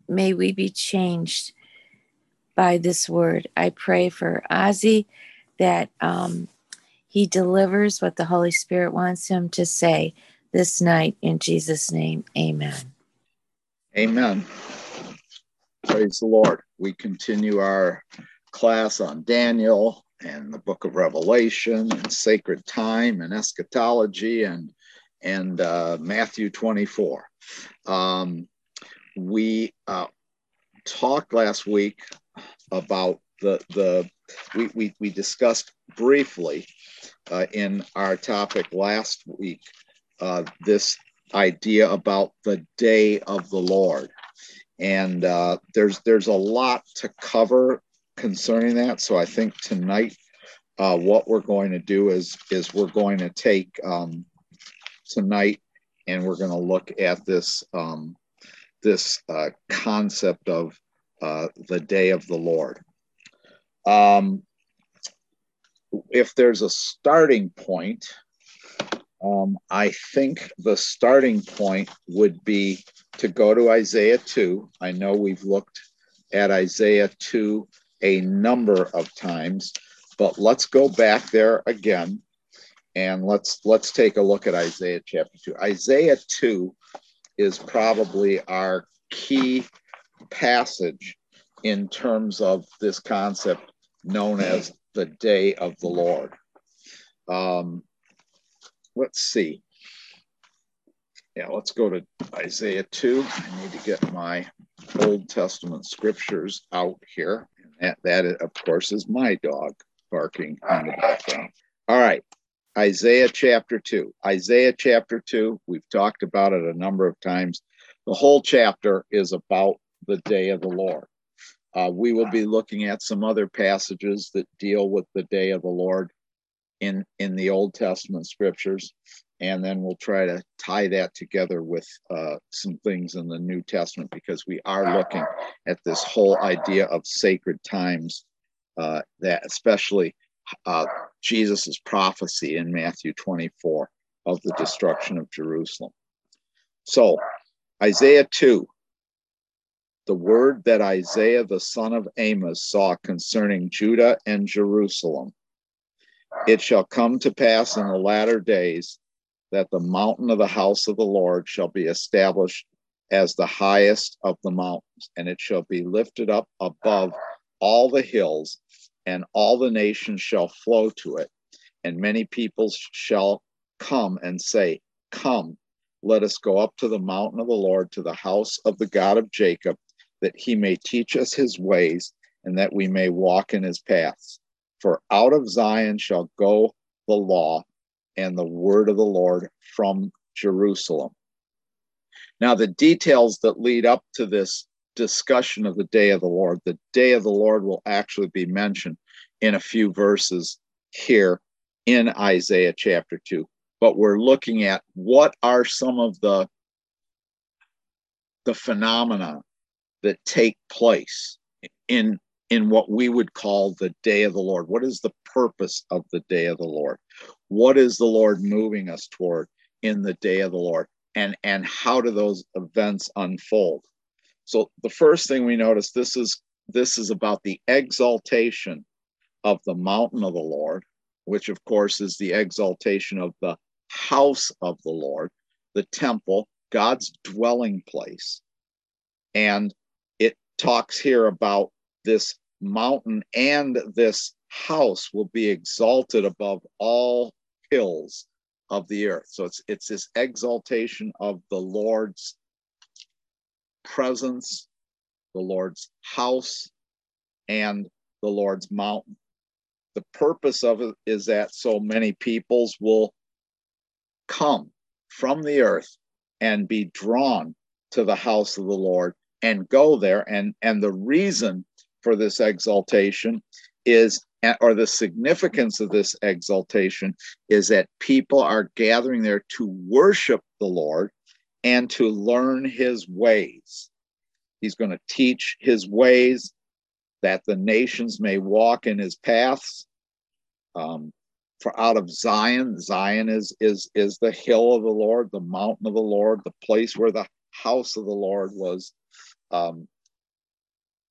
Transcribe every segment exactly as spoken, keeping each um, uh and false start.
may we be changed by this word. I pray for Ozzy that um, he delivers what the Holy Spirit wants him to say this night. In Jesus' name, amen. Amen. Praise the Lord. We continue our class on Daniel and the book of Revelation and sacred time and eschatology and and uh, Matthew twenty-four. Um, we uh, talked last week about the the we we, we discussed briefly uh, in our topic last week uh, this idea about the day of the Lord. And uh, there's there's a lot to cover concerning that. So I think tonight uh, what we're going to do is is we're going to take um, tonight and we're going to look at this um, this uh, concept of uh, the day of the Lord. Um, if there's a starting point, um, I think the starting point would be to go to Isaiah two. I know we've looked at Isaiah two a number of times, but let's go back there again and let's let's take a look at Isaiah chapter two. Isaiah two is probably our key passage in terms of this concept known as the day of the Lord. Um, let's see. Yeah, let's go to Isaiah two. I need to get my Old Testament scriptures out here. And that, that, of course, is my dog barking in the background. All right, Isaiah chapter two. Isaiah chapter two, we've talked about it a number of times. The whole chapter is about the day of the Lord. Uh, we will be looking at some other passages that deal with the day of the Lord in, in the Old Testament scriptures. And then we'll try to tie that together with uh, some things in the New Testament, because we are looking at this whole idea of sacred times, uh, that especially uh, Jesus's prophecy in Matthew twenty-four of the destruction of Jerusalem. So Isaiah two, the word that Isaiah the son of Amos saw concerning Judah and Jerusalem. It shall come to pass in the latter days that the mountain of the house of the Lord shall be established as the highest of the mountains, and it shall be lifted up above all the hills, and all the nations shall flow to it. And many peoples shall come and say, Come, let us go up to the mountain of the Lord, to the house of the God of Jacob, that he may teach us his ways, and that we may walk in his paths. For out of Zion shall go the law and the word of the Lord from Jerusalem. Now, the details that lead up to this discussion of the day of the Lord, the day of the Lord will actually be mentioned in a few verses here in Isaiah chapter two. But we're looking at what are some of the, the phenomena that take place in in what we would call the day of the Lord. What is the purpose of the day of the Lord? What is the Lord moving us toward in the day of the Lord? And, and how do those events unfold? So the first thing we notice, this is, this is about the exaltation of the mountain of the Lord, which of course is the exaltation of the house of the Lord, the temple, God's dwelling place. And it talks here about this mountain and this house will be exalted above all hills of the earth. So it's it's this exaltation of the Lord's presence, the Lord's house, and the Lord's mountain. The purpose of it is that so many peoples will come from the earth and be drawn to the house of the Lord and go there. And, and the reason for this exaltation is, or the significance of this exaltation is that people are gathering there to worship the Lord and to learn his ways. He's going to teach his ways that the nations may walk in his paths. Um, for out of Zion, Zion is, is, is the hill of the Lord, the mountain of the Lord, the place where the house of the Lord was um,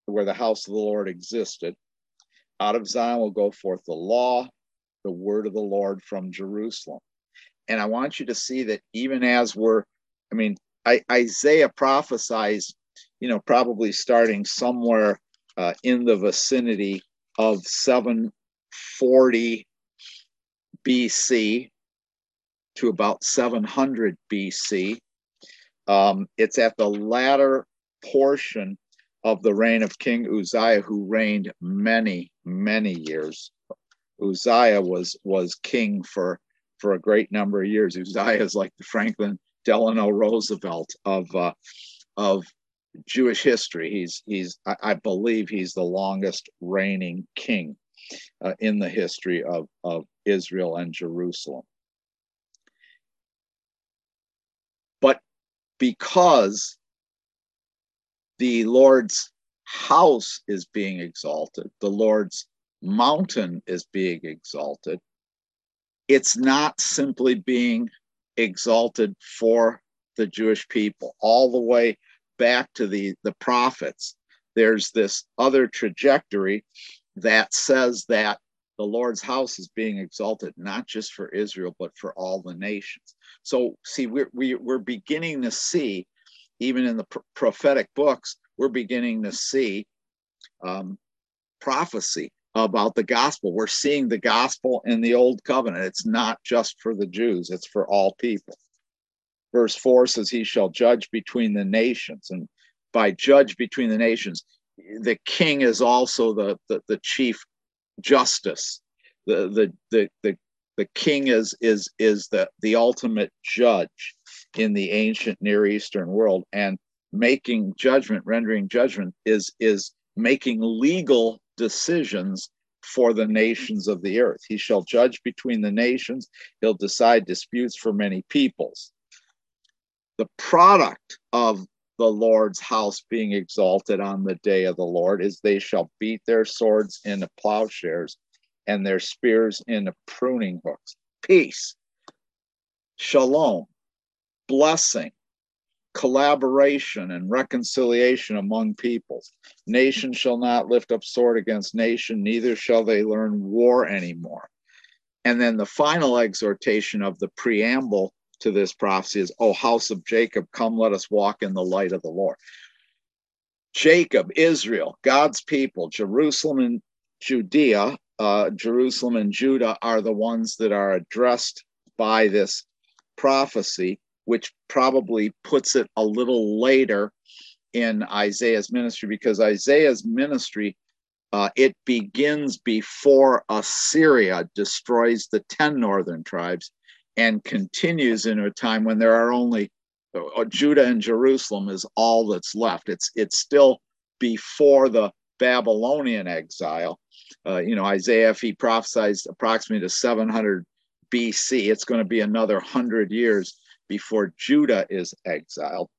where the house of the Lord existed. Out of Zion will go forth the law, the word of the Lord from Jerusalem. And I want you to see that even as we're, I mean, I, Isaiah prophesies, you know, probably starting somewhere uh, in the vicinity of seven forty B C to about seven hundred B C. Um, it's at the latter portion of the reign of King Uzziah, who reigned many, many years. Uzziah was was king for for a great number of years. Uzziah is like the Franklin Delano Roosevelt of uh, of Jewish history. He's he's I, I believe he's the longest reigning king uh, in the history of of Israel and Jerusalem. But because the Lord's house is being exalted, the Lord's mountain is being exalted, it's not simply being exalted for the Jewish people. All the way back to the, the prophets, there's this other trajectory that says that the Lord's house is being exalted, not just for Israel, but for all the nations. So see, we're, we, we're beginning to see, even in the pr- prophetic books, we're beginning to see um, prophecy about the gospel. We're seeing the gospel in the old covenant. It's not just for the Jews, it's for all people. Verse four says, he shall judge between the nations. And by judge between the nations, the king is also the, the, the chief justice. The, the, the, the, the king is, is, is the, the ultimate judge in the ancient Near Eastern world. And making judgment, rendering judgment is, is making legal decisions for the nations of the earth. He shall judge between the nations. He'll decide disputes for many peoples. The product of the Lord's house being exalted on the day of the Lord is they shall beat their swords into plowshares and their spears into pruning hooks. Peace, shalom, blessing, collaboration and reconciliation among peoples. Nation shall not lift up sword against nation, neither shall they learn war anymore. And then the final exhortation of the preamble to this prophecy is, O house of Jacob, come, let us walk in the light of the Lord. Jacob, Israel, God's people, Jerusalem and Judea, uh, Jerusalem and Judah are the ones that are addressed by this prophecy, which probably puts it a little later in Isaiah's ministry, because Isaiah's ministry, uh, it begins before Assyria destroys the ten northern tribes and continues in a time when there are only uh, Judah and Jerusalem is all that's left. It's it's still before the Babylonian exile. Uh, you know, Isaiah, if he prophesies approximately to seven hundred B C, it's going to be another one hundred years before Judah is exiled.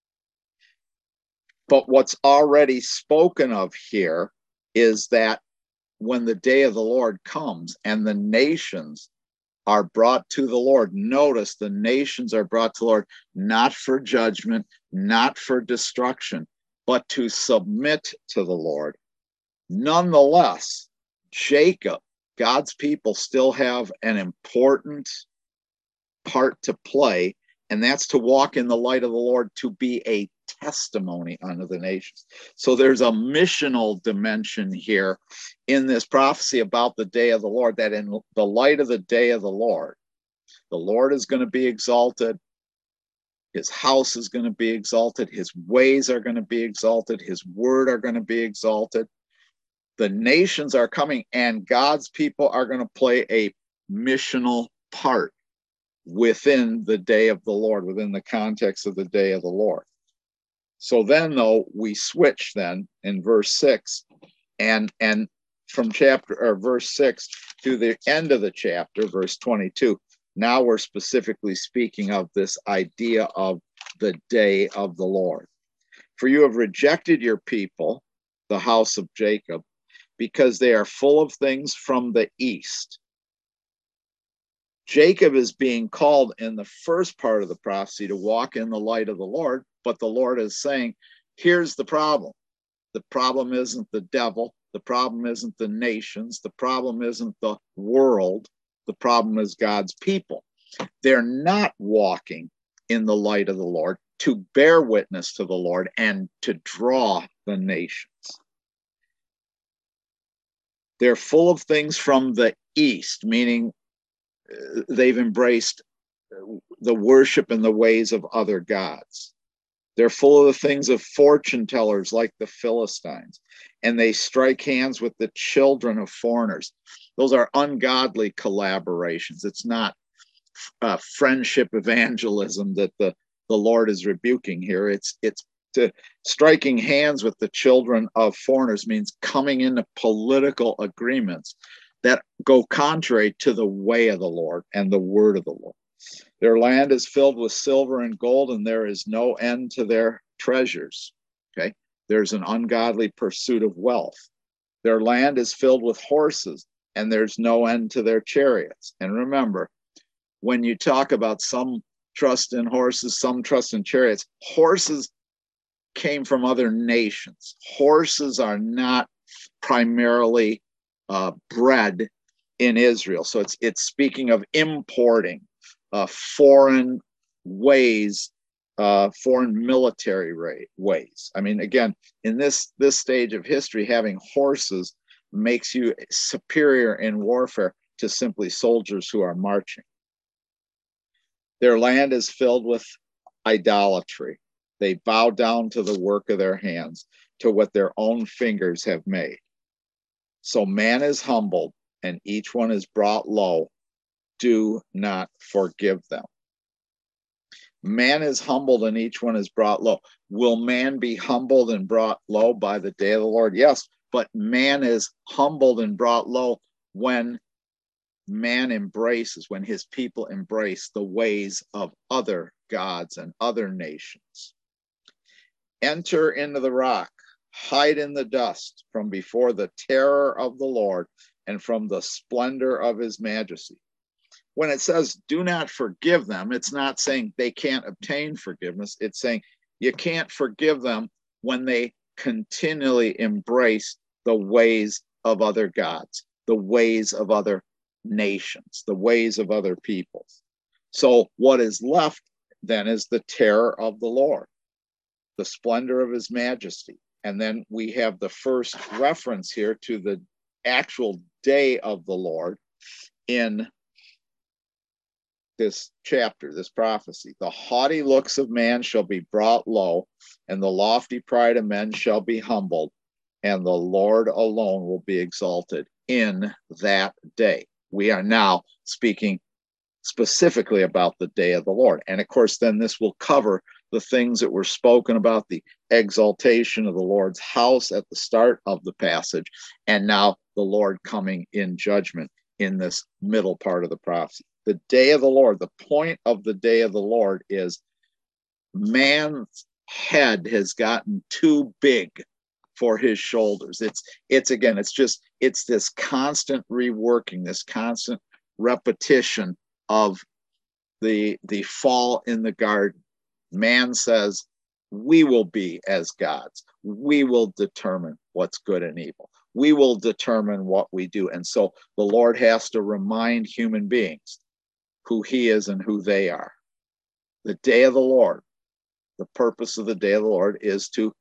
But what's already spoken of here is that when the day of the Lord comes and the nations are brought to the Lord, notice the nations are brought to the Lord, not for judgment, not for destruction, but to submit to the Lord. Nonetheless, Jacob, God's people, still have an important part to play, and that's to walk in the light of the Lord, to be a testimony unto the nations. So there's a missional dimension here in this prophecy about the day of the Lord, that in the light of the day of the Lord, the Lord is going to be exalted, his house is going to be exalted, his ways are going to be exalted, his word are going to be exalted. The nations are coming, and God's people are going to play a missional part within the day of the Lord, within the context of the day of the Lord. So then, though, we switch then in verse six, and and from chapter or verse six to the end of the chapter, verse twenty-two. Now we're specifically speaking of this idea of the day of the Lord. For you have rejected your people, the house of Jacob, because they are full of things from the east. Jacob is being called in the first part of the prophecy to walk in the light of the Lord, but the Lord is saying, here's the problem. The problem isn't the devil. The problem isn't the nations. The problem isn't the world. The problem is God's people. They're not walking in the light of the Lord to bear witness to the Lord and to draw the nations. They're full of things from the east, meaning they've embraced the worship and the ways of other gods. They're full of the things of fortune tellers like the Philistines, and they strike hands with the children of foreigners. Those are ungodly collaborations. It's not uh, friendship evangelism that the, the Lord is rebuking here. It's it's to striking hands with the children of foreigners means coming into political agreements that go contrary to the way of the Lord and the word of the Lord. Their land is filled with silver and gold, and there is no end to their treasures. Okay, there's an ungodly pursuit of wealth. Their land is filled with horses, and there's no end to their chariots. And remember, when you talk about some trust in horses, some trust in chariots, horses came from other nations. Horses are not primarily uh, bred in Israel. So it's it's speaking of importing uh, foreign ways, uh, foreign military ways. I mean, again, in this this stage of history, having horses makes you superior in warfare to simply soldiers who are marching. Their land is filled with idolatry. They bow down to the work of their hands, to what their own fingers have made. So man is humbled, and each one is brought low. Do not forgive them. Man is humbled, and each one is brought low. Will man be humbled and brought low by the day of the Lord? Yes, but man is humbled and brought low when man embraces, when his people embrace the ways of other gods and other nations. Enter into the rock, hide in the dust from before the terror of the Lord and from the splendor of his majesty. When it says do not forgive them, it's not saying they can't obtain forgiveness. It's saying you can't forgive them when they continually embrace the ways of other gods, the ways of other nations, the ways of other peoples. So what is left then is the terror of the Lord, the splendor of his majesty. And then we have the first reference here to the actual day of the Lord in this chapter, this prophecy. The haughty looks of man shall be brought low, and the lofty pride of men shall be humbled, and the Lord alone will be exalted in that day. We are now speaking specifically about the day of the Lord. And of course, then this will cover the things that were spoken about, the exaltation of the Lord's house at the start of the passage, and now the Lord coming in judgment in this middle part of the prophecy. The day of the Lord, the point of the day of the Lord is man's head has gotten too big for his shoulders. It's, it's again, it's just, it's this constant reworking, this constant repetition of the, the fall in the garden. Man says, we will be as gods. We will determine what's good and evil. We will determine what we do. And so the Lord has to remind human beings who he is and who they are. The day of the Lord, the purpose of the day of the Lord is to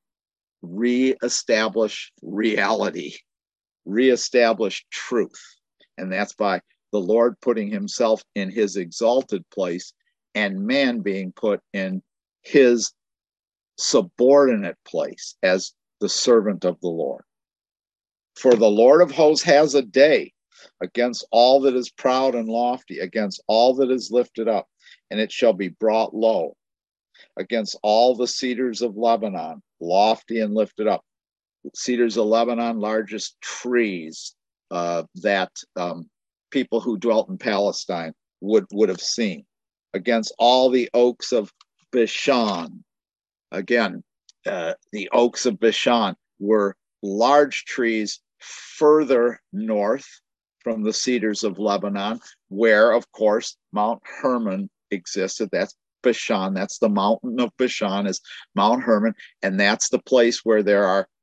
reestablish reality, reestablish truth. And that's by the Lord putting himself in his exalted place and man being put in his subordinate place as the servant of the Lord. For the Lord of hosts has a day against all that is proud and lofty, against all that is lifted up, and it shall be brought low, against all the cedars of Lebanon, lofty and lifted up. Cedars of Lebanon, largest trees uh, that um, people who dwelt in Palestine would, would have seen. Against all the oaks of Bashan. Again, uh, the oaks of Bashan were large trees further north from the cedars of Lebanon, where, of course, Mount Hermon existed. That's Bashan. That's the mountain of Bashan, is Mount Hermon. And that's the place where there are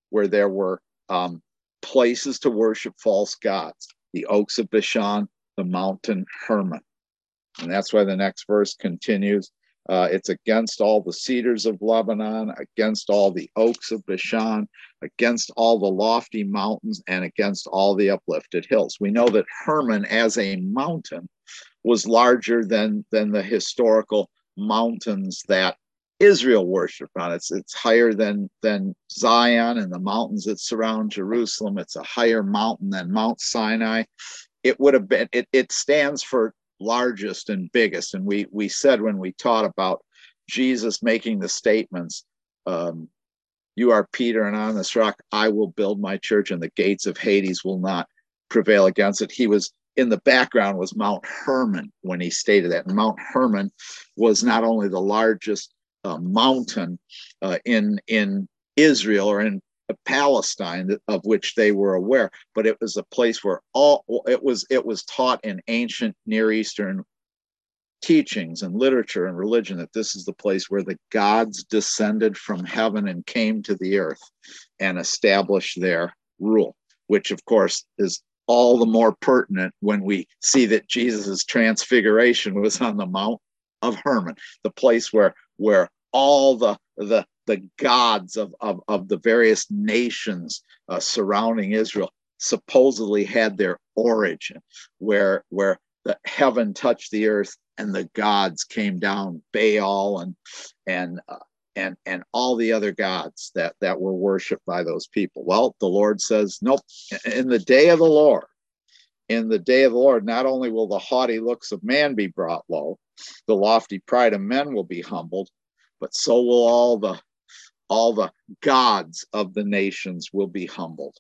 where there were um, places to worship false gods. The oaks of Bashan, the mountain Hermon. And that's why the next verse continues. Uh, it's against all the cedars of Lebanon, against all the oaks of Bashan, against all the lofty mountains, and against all the uplifted hills. We know that Hermon as a mountain was larger than, than the historical mountains that Israel worshiped on. It's, it's higher than, than Zion and the mountains that surround Jerusalem. It's a higher mountain than Mount Sinai. It would have been, it, it stands for largest and biggest. And we we said when we taught about Jesus making the statements, um, you are Peter, and on this rock I will build my church, and the gates of Hades will not prevail against it. He was in the background was Mount Hermon when he stated that. And Mount Hermon was not only the largest uh, mountain uh, in in Israel or in Palestine of which they were aware, but it was a place where all it was it was taught in ancient Near Eastern teachings and literature and religion that this is the place where the gods descended from heaven and came to the earth and established their rule, which of course is all the more pertinent when we see that Jesus's transfiguration was on the Mount of Hermon, the place where where all the the the gods of, of, of the various nations uh, surrounding Israel supposedly had their origin, where where the heaven touched the earth and the gods came down, Baal and and uh, and and all the other gods that that were worshipped by those people. Well, the Lord says, nope. In the day of the Lord, in the day of the Lord, not only will the haughty looks of man be brought low, the lofty pride of men will be humbled, but so will all the all the gods of the nations will be humbled.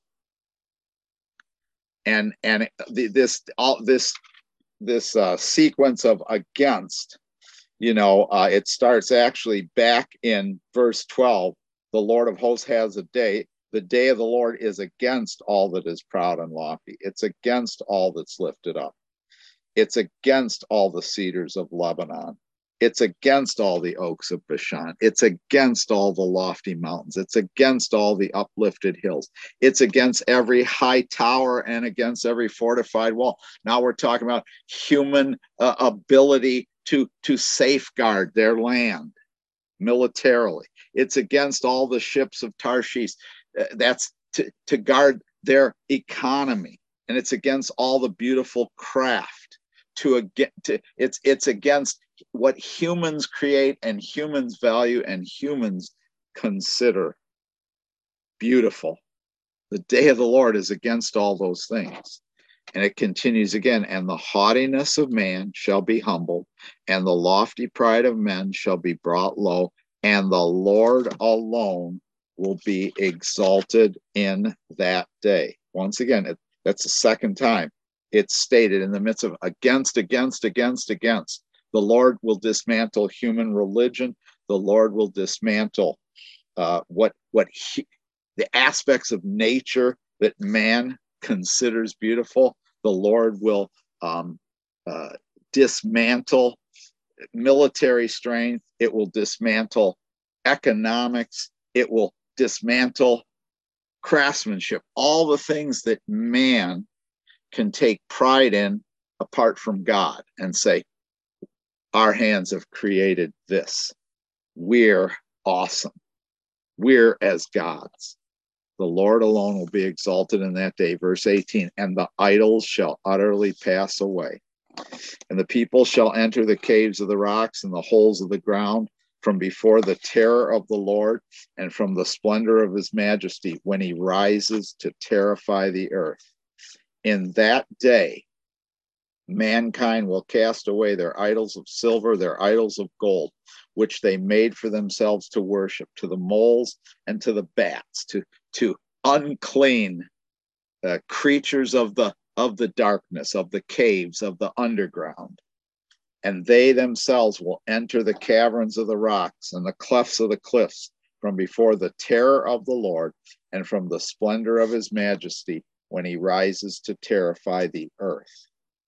And and the, this all this this uh, sequence of against, you know, uh, it starts actually back in verse twelve. The Lord of hosts has a day. The day of the Lord is against all that is proud and lofty. It's against all that's lifted up. It's against all the cedars of Lebanon. It's against all the oaks of Bashan. It's against all the lofty mountains. It's against all the uplifted hills. It's against every high tower and against every fortified wall. Now we're talking about human uh, ability to, to safeguard their land militarily. It's against all the ships of Tarshish. Uh, that's to, to guard their economy. And it's against all the beautiful craft. To, to it's it's against what humans create and humans value and humans consider beautiful. The day of the Lord is against all those things. And it continues again, and the haughtiness of man shall be humbled, and the lofty pride of men shall be brought low, and the Lord alone will be exalted in that day. Once again, it, that's the second time it's stated in the midst of against, against, against, against. The Lord will dismantle human religion. The Lord will dismantle uh, what what he, the aspects of nature that man considers beautiful. The Lord will um, uh, dismantle military strength. It will dismantle economics. It will dismantle craftsmanship. All the things that man can take pride in apart from God and say, our hands have created this. We're awesome. We're as gods. The Lord alone will be exalted in that day. Verse eighteen, and the idols shall utterly pass away. And the people shall enter the caves of the rocks and the holes of the ground from before the terror of the Lord and from the splendor of his majesty when he rises to terrify the earth. In that day, mankind will cast away their idols of silver, their idols of gold, which they made for themselves to worship, to the moles and to the bats, to, to unclean uh, creatures of the, of the darkness, of the caves, of the underground. And they themselves will enter the caverns of the rocks and the clefts of the cliffs from before the terror of the Lord and from the splendor of his majesty when he rises to terrify the earth.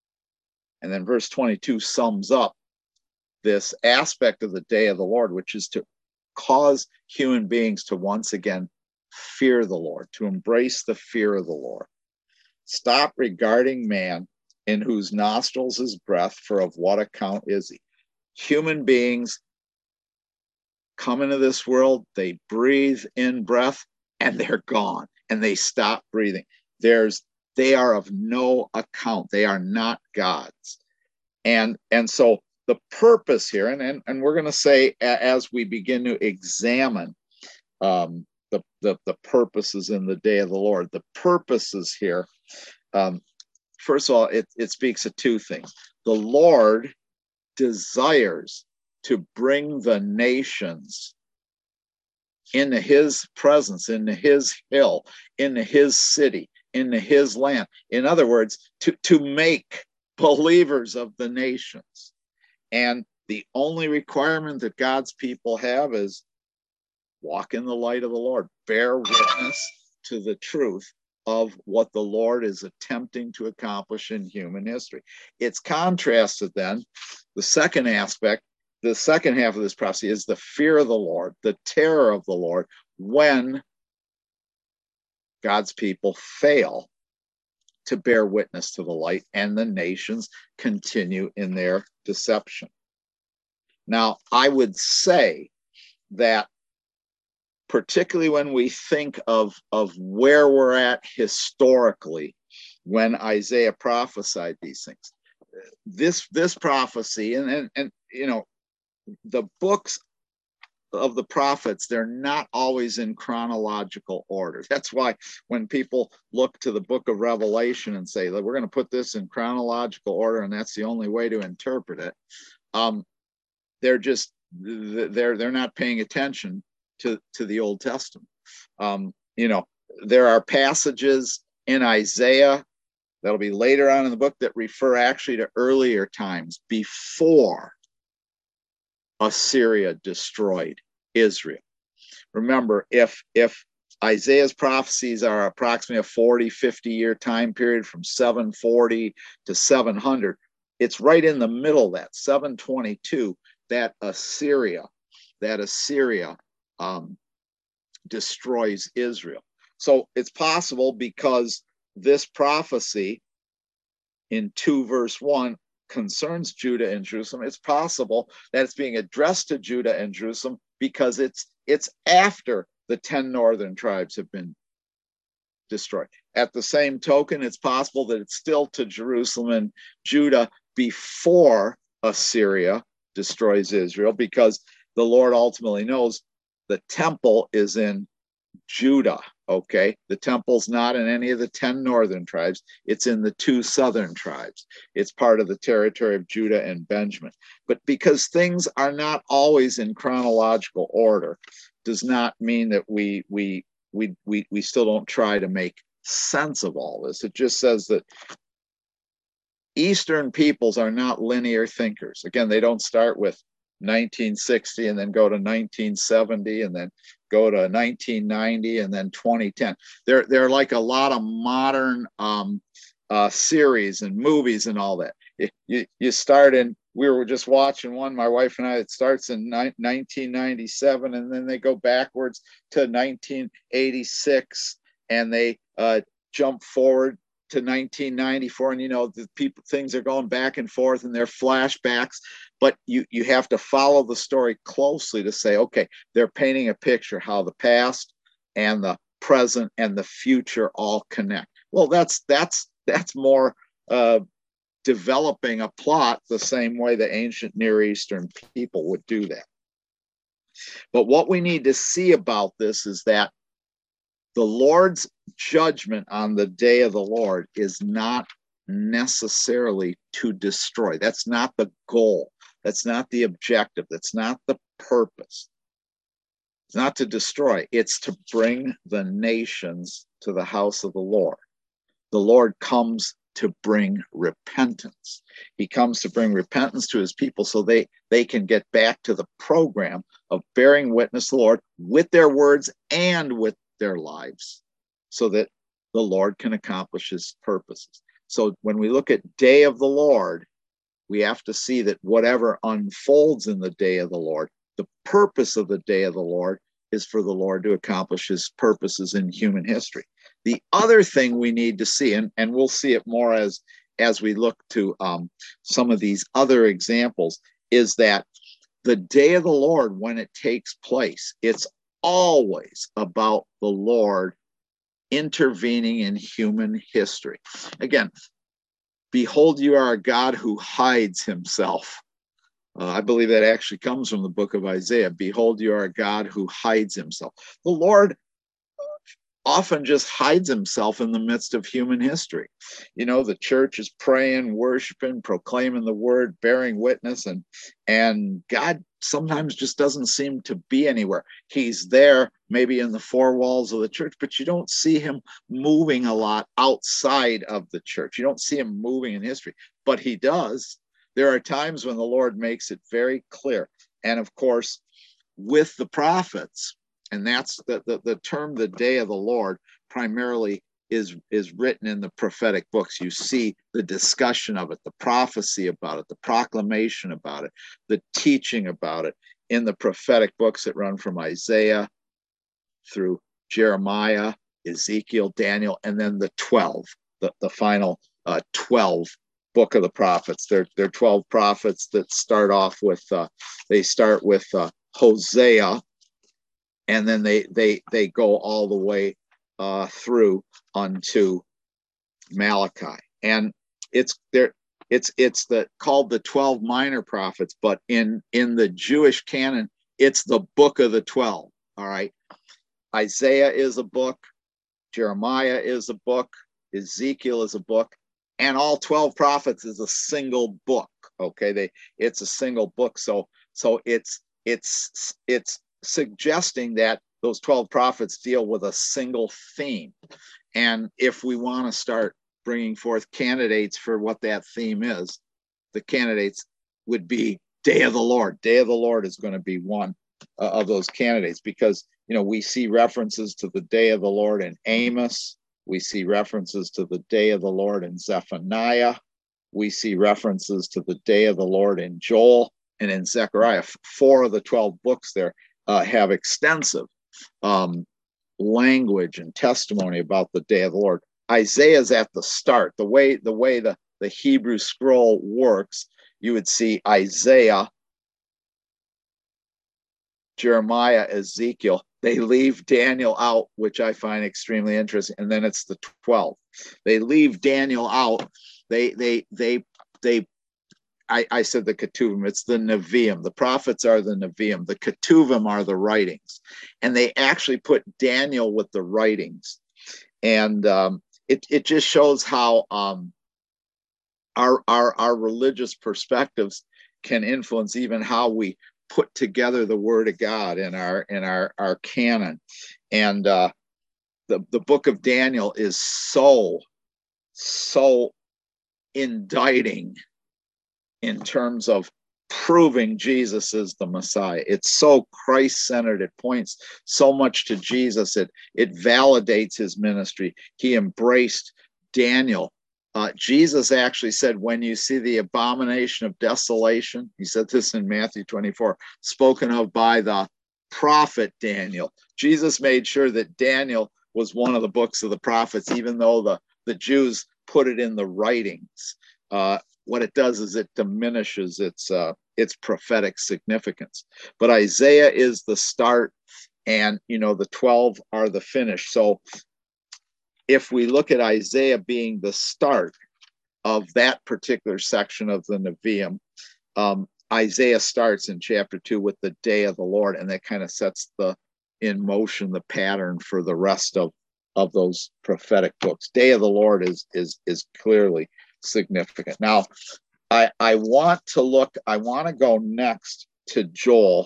And then verse twenty-two sums up this aspect of the day of the Lord, which is to cause human beings to once again fear the Lord, to embrace the fear of the Lord. Stop regarding man, in whose nostrils is breath, for of what account is he? Human beings come into this world, they breathe in breath, and they're gone, and they stop breathing. There's, they are of no account. They are not gods. And, and so the purpose here, and, and, and we're going to say as we begin to examine um, the, the, the purposes in the day of the Lord, the purposes here, um, first of all, it, it speaks of two things. The Lord desires to bring the nations into his presence, into his hill, into his city, into his land. In other words, to, to make believers of the nations. And the only requirement that God's people have is walk in the light of the Lord, bear witness to the truth of what the Lord is attempting to accomplish in human history. It's contrasted then, the second aspect, the second half of this prophecy is the fear of the Lord, the terror of the Lord, when God's people fail to bear witness to the light and the nations continue in their deception. Now, I would say that particularly when we think of, of where we're at historically when Isaiah prophesied these things, this, this prophecy, and, and, and you know, the books of the prophets, they're not always in chronological order. That's why when people look to the book of Revelation and say that we're going to put this in chronological order and that's the only way to interpret it, um, they're just, they're, they're not paying attention to, to the Old Testament. Um, you know, there are passages in Isaiah that'll be later on in the book that refer actually to earlier times before Assyria destroyed Israel. Remember, if if Isaiah's prophecies are approximately a forty, fifty year time period from seven forty to seven hundred, it's right in the middle of that, seven twenty-two, that Assyria, that Assyria um, destroys Israel. So it's possible because this prophecy in two verse one concerns Judah and Jerusalem, it's possible that it's being addressed to Judah and Jerusalem because it's it's after the ten northern tribes have been destroyed. At the same token, it's possible that it's still to Jerusalem and Judah before Assyria destroys Israel, because the Lord ultimately knows the temple is in Judah. Okay, the temple's not in any of the ten northern tribes. It's in the two southern tribes. It's part of the territory of Judah and Benjamin. But because things are not always in chronological order, does not mean that we we we we we still don't try to make sense of all this. It just says that Eastern peoples are not linear thinkers. Again, they don't start with nineteen sixty and then go to nineteen seventy and then go to nineteen ninety and then twenty ten. They're, they're like a lot of modern um, uh, series and movies and all that. You, you start in, we were just watching one, my wife and I, it starts in nineteen ninety-seven and then they go backwards to nineteen eighty-six and they uh, jump forward to nineteen ninety-four, and you know the people things are going back and forth and they're flashbacks, but you you have to follow the story closely to say, okay, they're painting a picture how the past and the present and the future all connect. Well, that's that's that's more uh, developing a plot the same way the ancient Near Eastern people would do that. But what we need to see about this is that the Lord's judgment on the day of the Lord is not necessarily to destroy. That's not the goal. That's not the objective. That's not the purpose. It's not to destroy. It's to bring the nations to the house of the Lord. The Lord comes to bring repentance. He comes to bring repentance to his people so they, they can get back to the program of bearing witness to the Lord with their words and with their lives, so that the Lord can accomplish his purposes. So when we look at day of the Lord, we have to see that whatever unfolds in the day of the Lord, the purpose of the day of the Lord is for the Lord to accomplish his purposes in human history. The other thing we need to see, and, and we'll see it more as, as we look to um, some of these other examples, is that the day of the Lord, when it takes place, it's always about the Lord intervening in human history. Again, behold, you are a God who hides himself. Uh, I believe that actually comes from the book of Isaiah. Behold, you are a God who hides himself. The Lord often just hides himself in the midst of human history. You know, the church is praying, worshiping, proclaiming the word, bearing witness, and and God sometimes just doesn't seem to be anywhere. He's there, maybe in the four walls of the church, but you don't see him moving a lot outside of the church. You don't see him moving in history, but he does. There are times when the Lord makes it very clear. And of course, with the prophets, and that's the, the, the term, the day of the Lord, primarily is, is written in the prophetic books. You see the discussion of it, the prophecy about it, the proclamation about it, the teaching about it in the prophetic books that run from Isaiah through Jeremiah, Ezekiel, Daniel, and then the twelve, the, the final uh, twelve book of the prophets. They're, they're twelve prophets that start off with, uh, they start with uh, Hosea, and then they they they go all the way uh, through unto Malachi, and it's there. It's it's the called the twelve minor prophets, but in in the Jewish canon, it's the book of the twelve. All right, Isaiah is a book, Jeremiah is a book, Ezekiel is a book, and all twelve prophets is a single book. Okay, they it's a single book. So so it's it's it's suggesting that those twelve prophets deal with a single theme. And if we want to start bringing forth candidates for what that theme is, the candidates would be Day of the Lord. Day of the Lord is going to be one uh, of those candidates, because, you know, we see references to the Day of the Lord in Amos. We see references to the Day of the Lord in Zephaniah. We see references to the Day of the Lord in Joel and in Zechariah. Four of the twelve books there Uh, have extensive um, language and testimony about the day of the Lord. Isaiah's at the start. The way the way the, the Hebrew scroll works, you would see Isaiah, Jeremiah, Ezekiel. They leave Daniel out, which I find extremely interesting. And then it's the twelve. They leave Daniel out. They they they they I, I said the Ketuvim, it's the Nevi'im. The prophets are the Nevi'im. The Ketuvim are the writings. And they actually put Daniel with the writings. And um, it, it just shows how um, our, our, our religious perspectives can influence even how we put together the Word of God in our, in our, our canon. And uh, the, the book of Daniel is so, so indicting in terms of proving Jesus is the Messiah. It's so Christ-centered. It points so much to Jesus. It, it validates his ministry. He embraced Daniel. Uh, Jesus actually said, when you see the abomination of desolation, he said this in Matthew twenty-four, spoken of by the prophet Daniel. Jesus made sure that Daniel was one of the books of the prophets, even though the, the Jews put it in the writings. Uh, What it does is it diminishes its uh, its prophetic significance. But Isaiah is the start, and you know the twelve are the finish. So if we look at Isaiah being the start of that particular section of the Nevi'im, um, Isaiah starts in chapter two with the day of the Lord, and that kind of sets the in motion the pattern for the rest of of those prophetic books. Day of the Lord is is is clearly significant. Now, I, I want to look, I want to go next to Joel.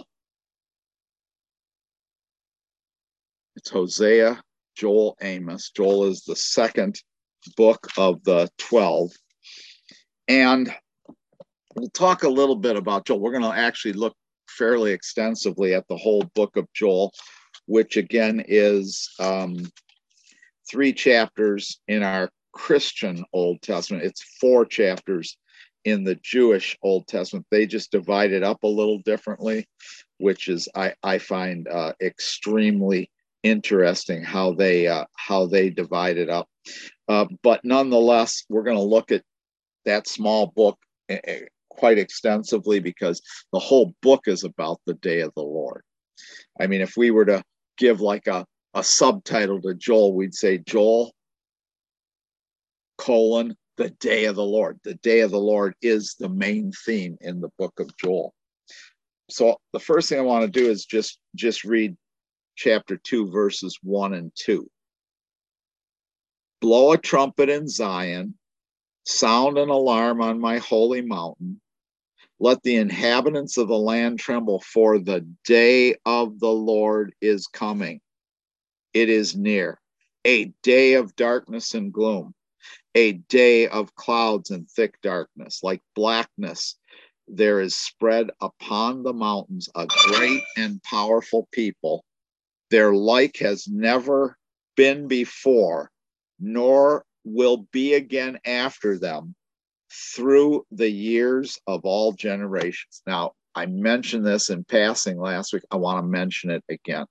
It's Hosea, Joel, Amos. Joel is the second book of the twelve. And we'll talk a little bit about Joel. We're going to actually look fairly extensively at the whole book of Joel, which again is um, three chapters in our Christian Old Testament. It's four chapters in the Jewish Old Testament. They just divide it up a little differently. which is I, I find uh, extremely interesting how they uh, how they divide it up. Uh, but nonetheless, we're going to look at that small book uh, quite extensively because the whole book is about the day of the Lord. I mean, if we were to give like a, a subtitle to Joel, we'd say Joel, colon, the day of the Lord. The day of the Lord is the main theme in the book of Joel. So the first thing I want to do is just, just read chapter two, verses one and two. Blow a trumpet in Zion, sound an alarm on my holy mountain. Let the inhabitants of the land tremble, for the day of the Lord is coming. It is near, a day of darkness and gloom, a day of clouds and thick darkness, like blackness. There is spread upon the mountains a great and powerful people. Their like has never been before, nor will be again after them through the years of all generations. Now, I mentioned this in passing last week. I want to mention it again.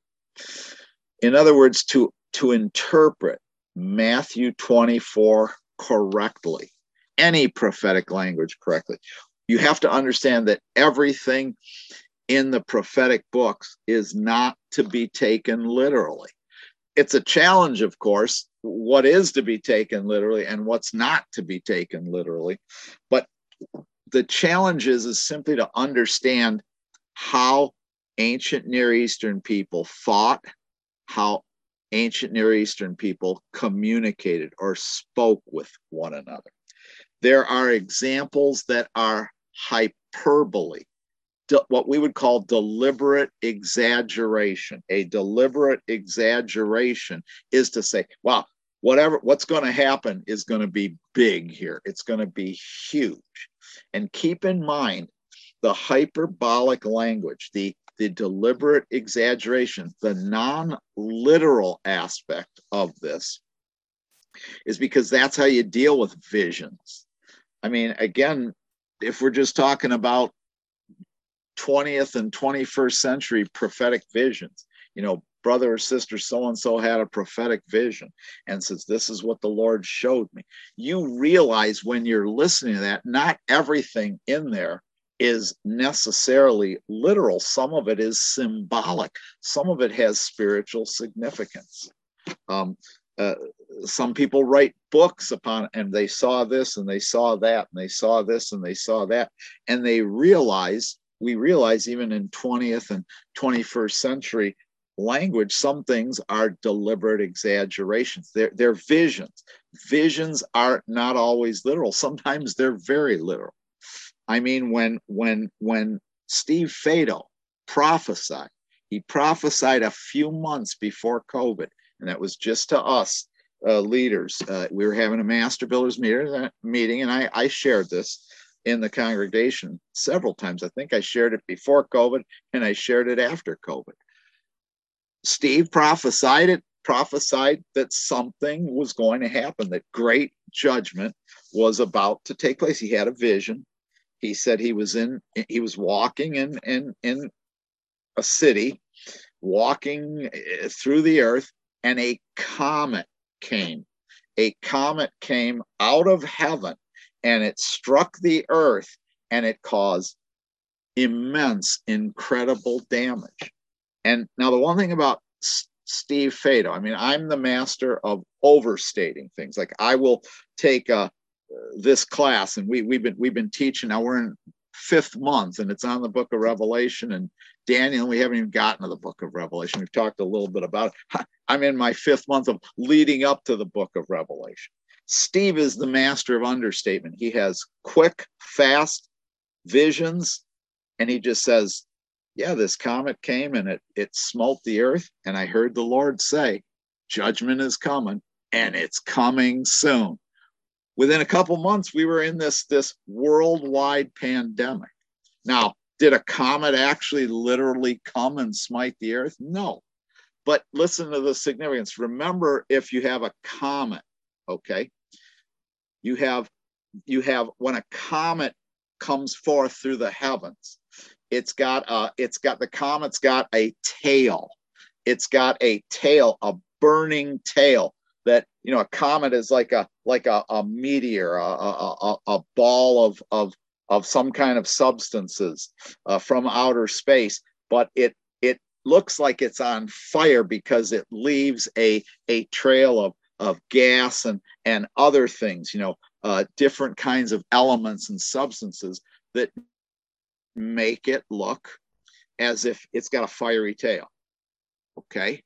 In other words, to, to interpret Matthew twenty-four correctly, any prophetic language correctly, you have to understand that everything in the prophetic books is not to be taken literally. It's a challenge, of course, what is to be taken literally and what's not to be taken literally. But the challenge is, is simply to understand how ancient Near Eastern people thought, how ancient Near Eastern people communicated or spoke with one another. There are examples that are hyperbole, what we would call deliberate exaggeration. A deliberate exaggeration is to say, wow, whatever, what's going to happen is going to be big here. It's going to be huge. And keep in mind the hyperbolic language, the, the deliberate exaggeration, the non-literal aspect of this is because that's how you deal with visions. I mean, again, if we're just talking about twentieth and twenty-first century prophetic visions, you know, brother or sister so-and-so had a prophetic vision and says, this is what the Lord showed me. You realize when you're listening to that, not everything in there is necessarily literal. Some of it is symbolic. Some of it has spiritual significance. Um, uh, some people write books upon, and they saw this and they saw that, and they saw this and they saw that, and they realize, we realize even in twentieth and twenty-first century language, some things are deliberate exaggerations. They're, they're visions. Visions are not always literal. Sometimes they're very literal. I mean, when when when Steve Fado prophesied, he prophesied a few months before COVID, and that was just to us uh, leaders. Uh, we were having a master builders meeting, meeting and I, I shared this in the congregation several times. I think I shared it before COVID and I shared it after COVID. Steve prophesied it, prophesied that something was going to happen, that great judgment was about to take place. He had a vision. He said he was in, he was walking in, in, in a city, walking through the earth, and a comet came. A comet came out of heaven, and it struck the earth, and it caused immense, incredible damage. And now the one thing about S- Steve Fado, I mean, I'm the master of overstating things. Like I will take a, this class, and we, we've been we've been teaching. Now we're in fifth month, and it's on the book of Revelation. And Daniel, and we haven't even gotten to the book of Revelation. We've talked a little bit about it. I'm in my fifth month of leading up to the book of Revelation. Steve is the master of understatement. He has quick, fast visions, and he just says, yeah, this comet came and it, it smote the earth, and I heard the Lord say, judgment is coming, and it's coming soon. Within a couple months, we were in this, this worldwide pandemic. Now, did a comet actually literally come and smite the earth? No. But listen to the significance. Remember, if you have a comet, okay, you have, you have when a comet comes forth through the heavens, It's got a, it's got the comet's got a tail. It's got a tail, a burning tail. That, you know, a comet is like a like a, a meteor, a, a, a ball of of of some kind of substances uh, from outer space, but it it looks like it's on fire because it leaves a a trail of of gas and and other things, you know, uh, different kinds of elements and substances that make it look as if it's got a fiery tail. Okay,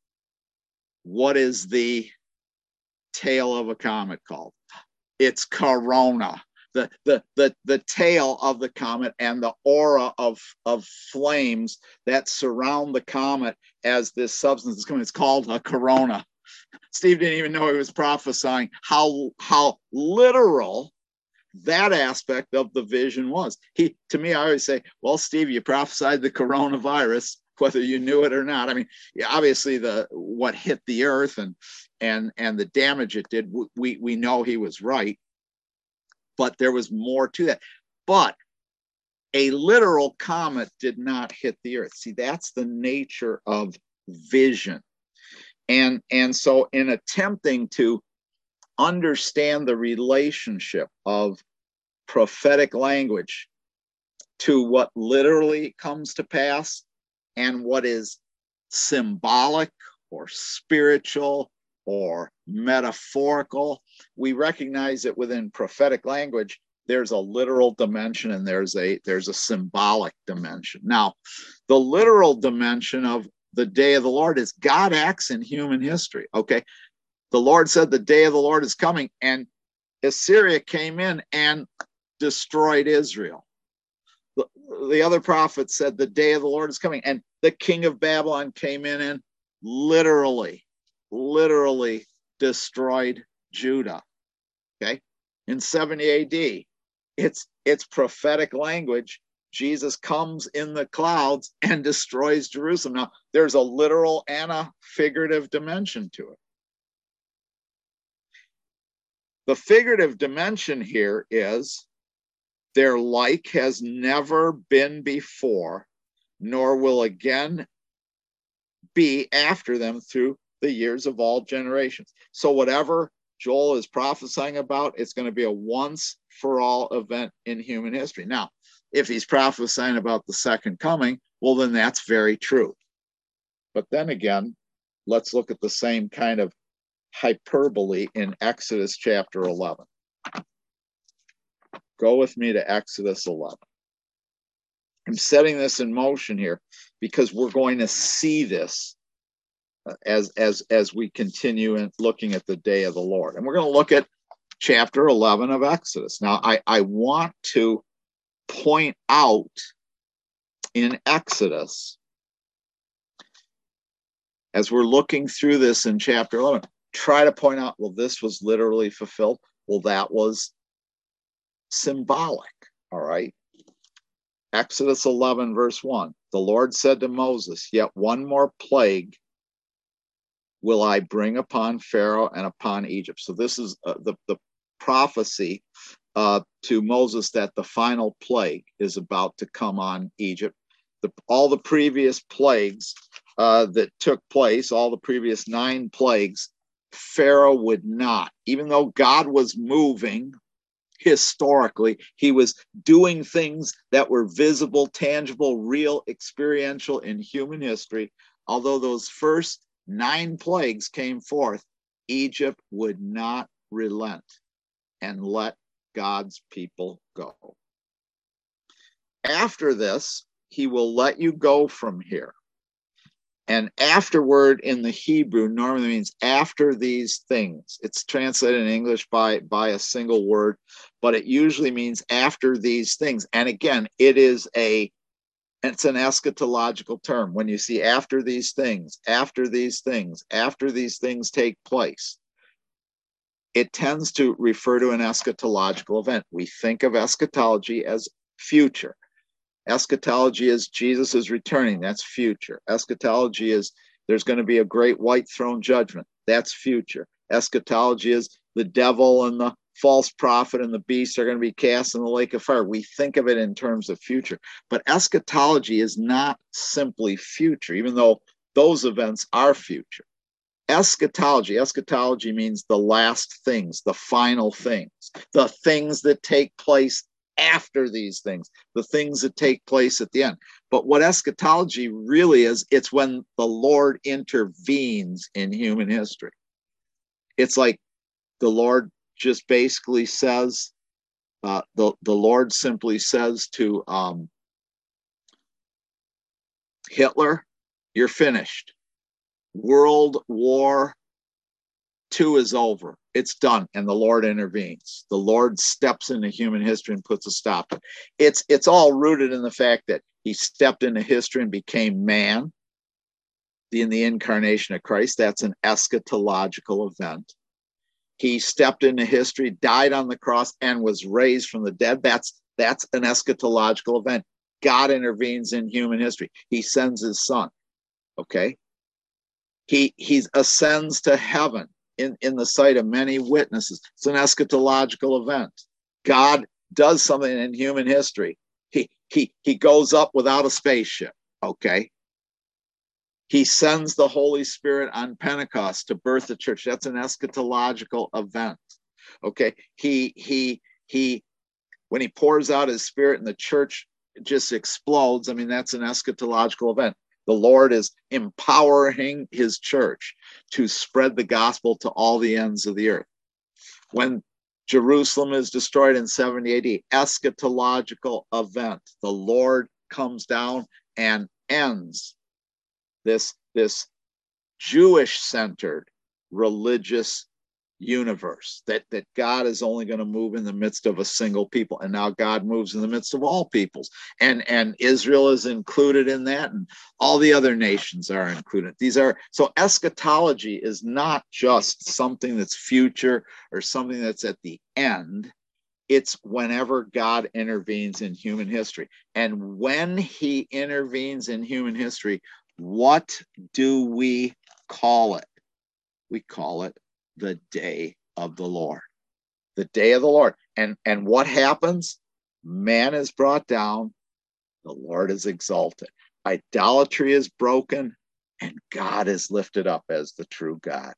what is the tail of a comet called? It's corona. The, the the the tail of the comet and the aura of of flames that surround the comet as this substance is coming, it's called a corona. Steve didn't even know he was prophesying how how literal that aspect of the vision was. He, to me, I always say, well, Steve, you prophesied the coronavirus, whether you knew it or not. I mean, obviously the what hit the earth and and and the damage it did, we we know he was right, but there was more to that. But a literal comet did not hit the earth. See, that's the nature of vision. And and so in attempting to understand the relationship of prophetic language to what literally comes to pass and what is symbolic or spiritual or metaphorical, we recognize that within prophetic language, there's a literal dimension and there's a there's a symbolic dimension. Now, the literal dimension of the day of the Lord is God acts in human history. Okay, the Lord said the day of the Lord is coming, and Assyria came in and destroyed Israel. The, the other prophet said the day of the Lord is coming, and the king of Babylon came in and literally, literally destroyed Judah. Okay, in seventy A D, it's it's prophetic language. Jesus comes in the clouds and destroys Jerusalem. Now, there's a literal and a figurative dimension to it. The figurative dimension here is their like has never been before, nor will again be after them through the years of all generations. So whatever Joel is prophesying about, it's going to be a once for all event in human history. Now, if he's prophesying about the second coming, well, then that's very true. But then again, let's look at the same kind of hyperbole in Exodus chapter eleven. Go with me to Exodus eleven. I'm setting this in motion here because we're going to see this as as as we continue in looking at the day of the Lord. And we're going to look at chapter eleven of Exodus. Now, I, I want to point out in Exodus, as we're looking through this in chapter eleven, try to point out, well, this was literally fulfilled. Well, that was symbolic, all right? Exodus eleven, verse one, the Lord said to Moses, yet one more plague will I bring upon Pharaoh and upon Egypt. So this is uh, the, the prophecy uh, to Moses that the final plague is about to come on Egypt. The, all the previous plagues uh, that took place, all the previous nine plagues, Pharaoh would not, even though God was moving historically, he was doing things that were visible, tangible, real, experiential in human history. Although those first nine plagues came forth, Egypt would not relent and let God's people go. After this, he will let you go from here. And afterward in the Hebrew normally means after these things. It's translated in English by, by a single word, but it usually means after these things. And again, it is a, it's an eschatological term. When you see after these things, after these things, after these things take place, it tends to refer to an eschatological event. We think of eschatology as future. Eschatology is Jesus is returning. That's future. Eschatology is there's going to be a great white throne judgment. That's future. Eschatology is the devil and the false prophet and the beast are going to be cast in the lake of fire. We think of it in terms of future, but eschatology is not simply future, even though those events are future. Eschatology, eschatology means the last things, the final things, the things that take place after these things, the things that take place at the end. But what eschatology really is, it's when the Lord intervenes in human history. It's like the Lord just basically says, uh, the, the Lord simply says to um, Hitler, you're finished. World War Two is over. It's done. And the Lord intervenes. The Lord steps into human history and puts a stop to it. It's, it's all rooted in the fact that he stepped into history and became man in the incarnation of Christ. That's an eschatological event. He stepped into history, died on the cross, and was raised from the dead. That's, that's an eschatological event. God intervenes in human history. He sends his son. Okay? He, he ascends to heaven in, in the sight of many witnesses. It's an eschatological event. God does something in human history. He, he, he goes up without a spaceship, okay? He sends the Holy Spirit on Pentecost to birth the church. That's an eschatological event, okay? He, he, he, when he pours out his spirit and the church just explodes, I mean, that's an eschatological event. The Lord is empowering his church to spread the gospel to all the ends of the earth. When Jerusalem is destroyed in seventy A D, eschatological event. The Lord comes down and ends this, this Jewish-centered religious universe, that, that God is only going to move in the midst of a single people. And now God moves in the midst of all peoples. And, and Israel is included in that, and all the other nations are included. These are, so eschatology is not just something that's future or something that's at the end. It's whenever God intervenes in human history. And when he intervenes in human history, what do we call it? We call it the day of the Lord. The day of the Lord. And, and what happens? Man is brought down, the Lord is exalted. Idolatry is broken, and God is lifted up as the true God.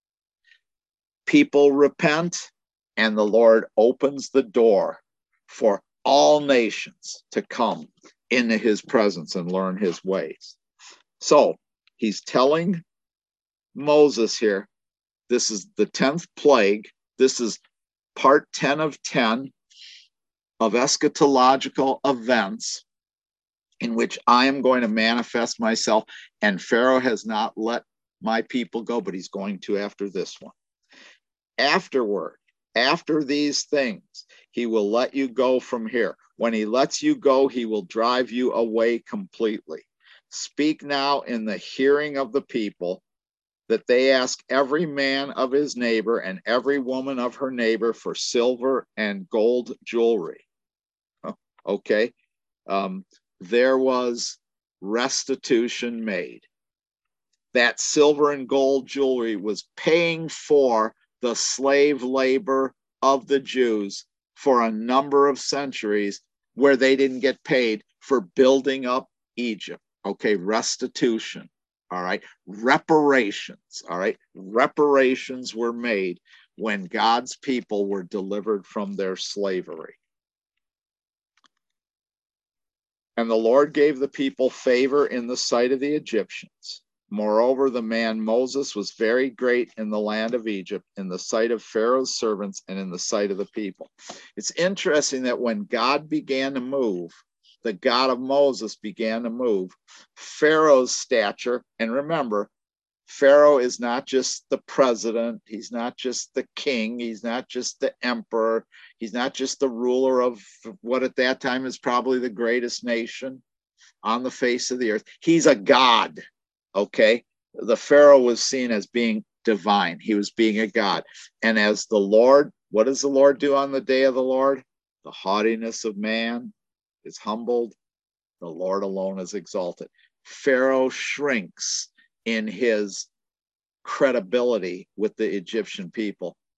People repent, and the Lord opens the door for all nations to come into his presence and learn his ways. So he's telling Moses here, this is the tenth plague. This is part ten of ten of eschatological events in which I am going to manifest myself, and Pharaoh has not let my people go, but he's going to after this one. Afterward, after these things, he will let you go from here. When he lets you go, he will drive you away completely. Speak now in the hearing of the people, that they ask every man of his neighbor and every woman of her neighbor for silver and gold jewelry. Okay. Um, there was restitution made. That silver and gold jewelry was paying for the slave labor of the Jews for a number of centuries where they didn't get paid for building up Egypt. Okay. Restitution. All right. Reparations. All right. Reparations were made when God's people were delivered from their slavery. And the Lord gave the people favor in the sight of the Egyptians. Moreover, the man Moses was very great in the land of Egypt, in the sight of Pharaoh's servants and in the sight of the people. It's interesting that when God began to move, the God of Moses began to move, Pharaoh's stature, and remember, Pharaoh is not just the president, he's not just the king, he's not just the emperor, he's not just the ruler of what at that time is probably the greatest nation on the face of the earth. He's a god, okay? The Pharaoh was seen as being divine. He was being a god. And as the Lord, what does the Lord do on the day of the Lord? The haughtiness of man is humbled, the Lord alone is exalted. Pharaoh shrinks in his credibility with the Egyptian people,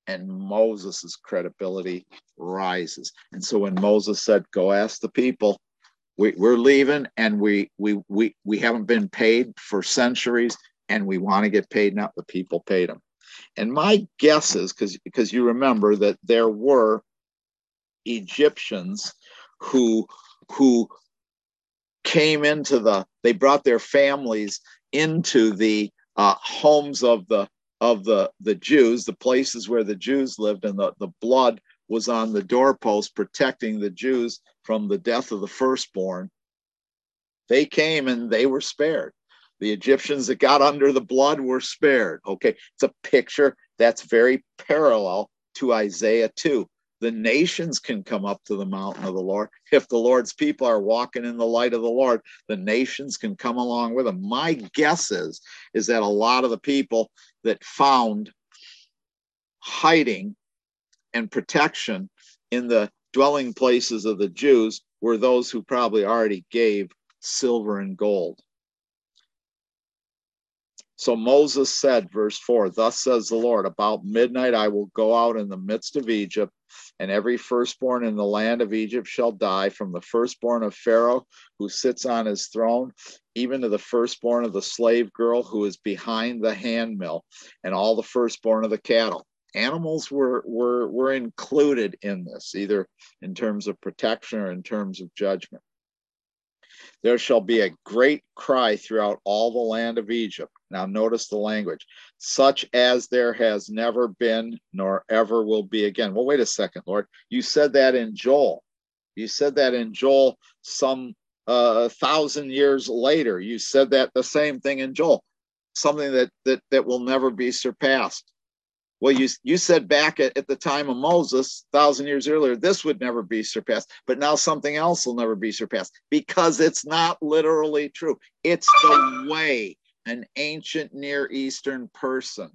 and Moses' credibility rises. And so when Moses said, go ask the people, we, we're leaving and we, we, we, we haven't been paid for centuries and we want to get paid now, the people paid them. And my guess is, because because you remember that there were Egyptians who, who came into the, they brought their families into the uh, homes of the of the, the Jews, the places where the Jews lived, and the, the blood was on the doorpost protecting the Jews from the death of the firstborn. They came and they were spared. The Egyptians that got under the blood were spared. Okay, it's a picture that's very parallel to Isaiah two. The nations can come up to the mountain of the Lord. If the Lord's people are walking in the light of the Lord, the nations can come along with them. My guess is, is that a lot of the people that found hiding and protection in the dwelling places of the Jews were those who probably already gave silver and gold. So Moses said, verse four, thus says the Lord, about midnight I will go out in the midst of Egypt, and every firstborn in the land of Egypt shall die, from the firstborn of Pharaoh who sits on his throne, even to the firstborn of the slave girl who is behind the handmill, and all the firstborn of the cattle. Animals were, were, were included in this, either in terms of protection or in terms of judgment. There shall be a great cry throughout all the land of Egypt. Now notice the language, such as there has never been nor ever will be again. Well, wait a second, Lord. You said that in Joel. You said that in Joel some uh, thousand years later. You said that the same thing in Joel, something that that that will never be surpassed. Well, you, you said back at, at the time of Moses, a thousand years earlier, this would never be surpassed. But now something else will never be surpassed because it's not literally true. It's the way an ancient Near Eastern person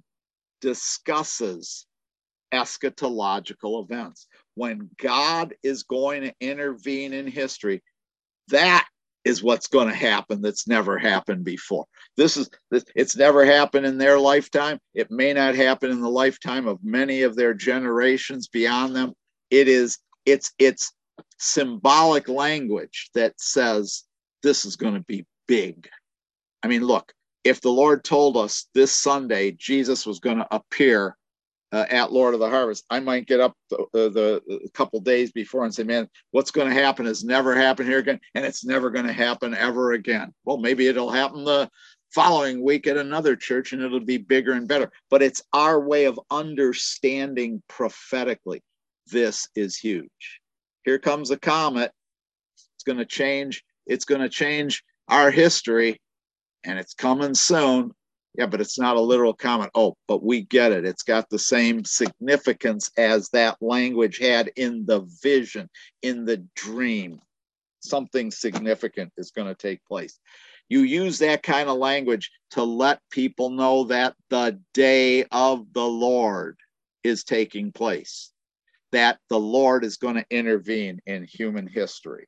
discusses eschatological events. When God is going to intervene in history, that is what's going to happen that's never happened before. This is, it's never happened in their lifetime. It may not happen in the lifetime of many of their generations beyond them. It is, it's, it's symbolic language that says this is going to be big. I mean, look, if the Lord told us this Sunday Jesus was going to appear Uh, at Lord of the Harvest, I might get up the, the, the couple days before and say, man, what's going to happen has never happened here again, and it's never going to happen ever again. Well, maybe it'll happen the following week at another church and it'll be bigger and better. But it's our way of understanding prophetically. This is huge. Here comes a comet. It's going to change. It's going to change our history, and it's coming soon. Yeah, but it's not a literal comet. Oh, but we get it. It's got the same significance as that language had in the vision, in the dream. Something significant is going to take place. You use that kind of language to let people know that the day of the Lord is taking place, that the Lord is going to intervene in human history.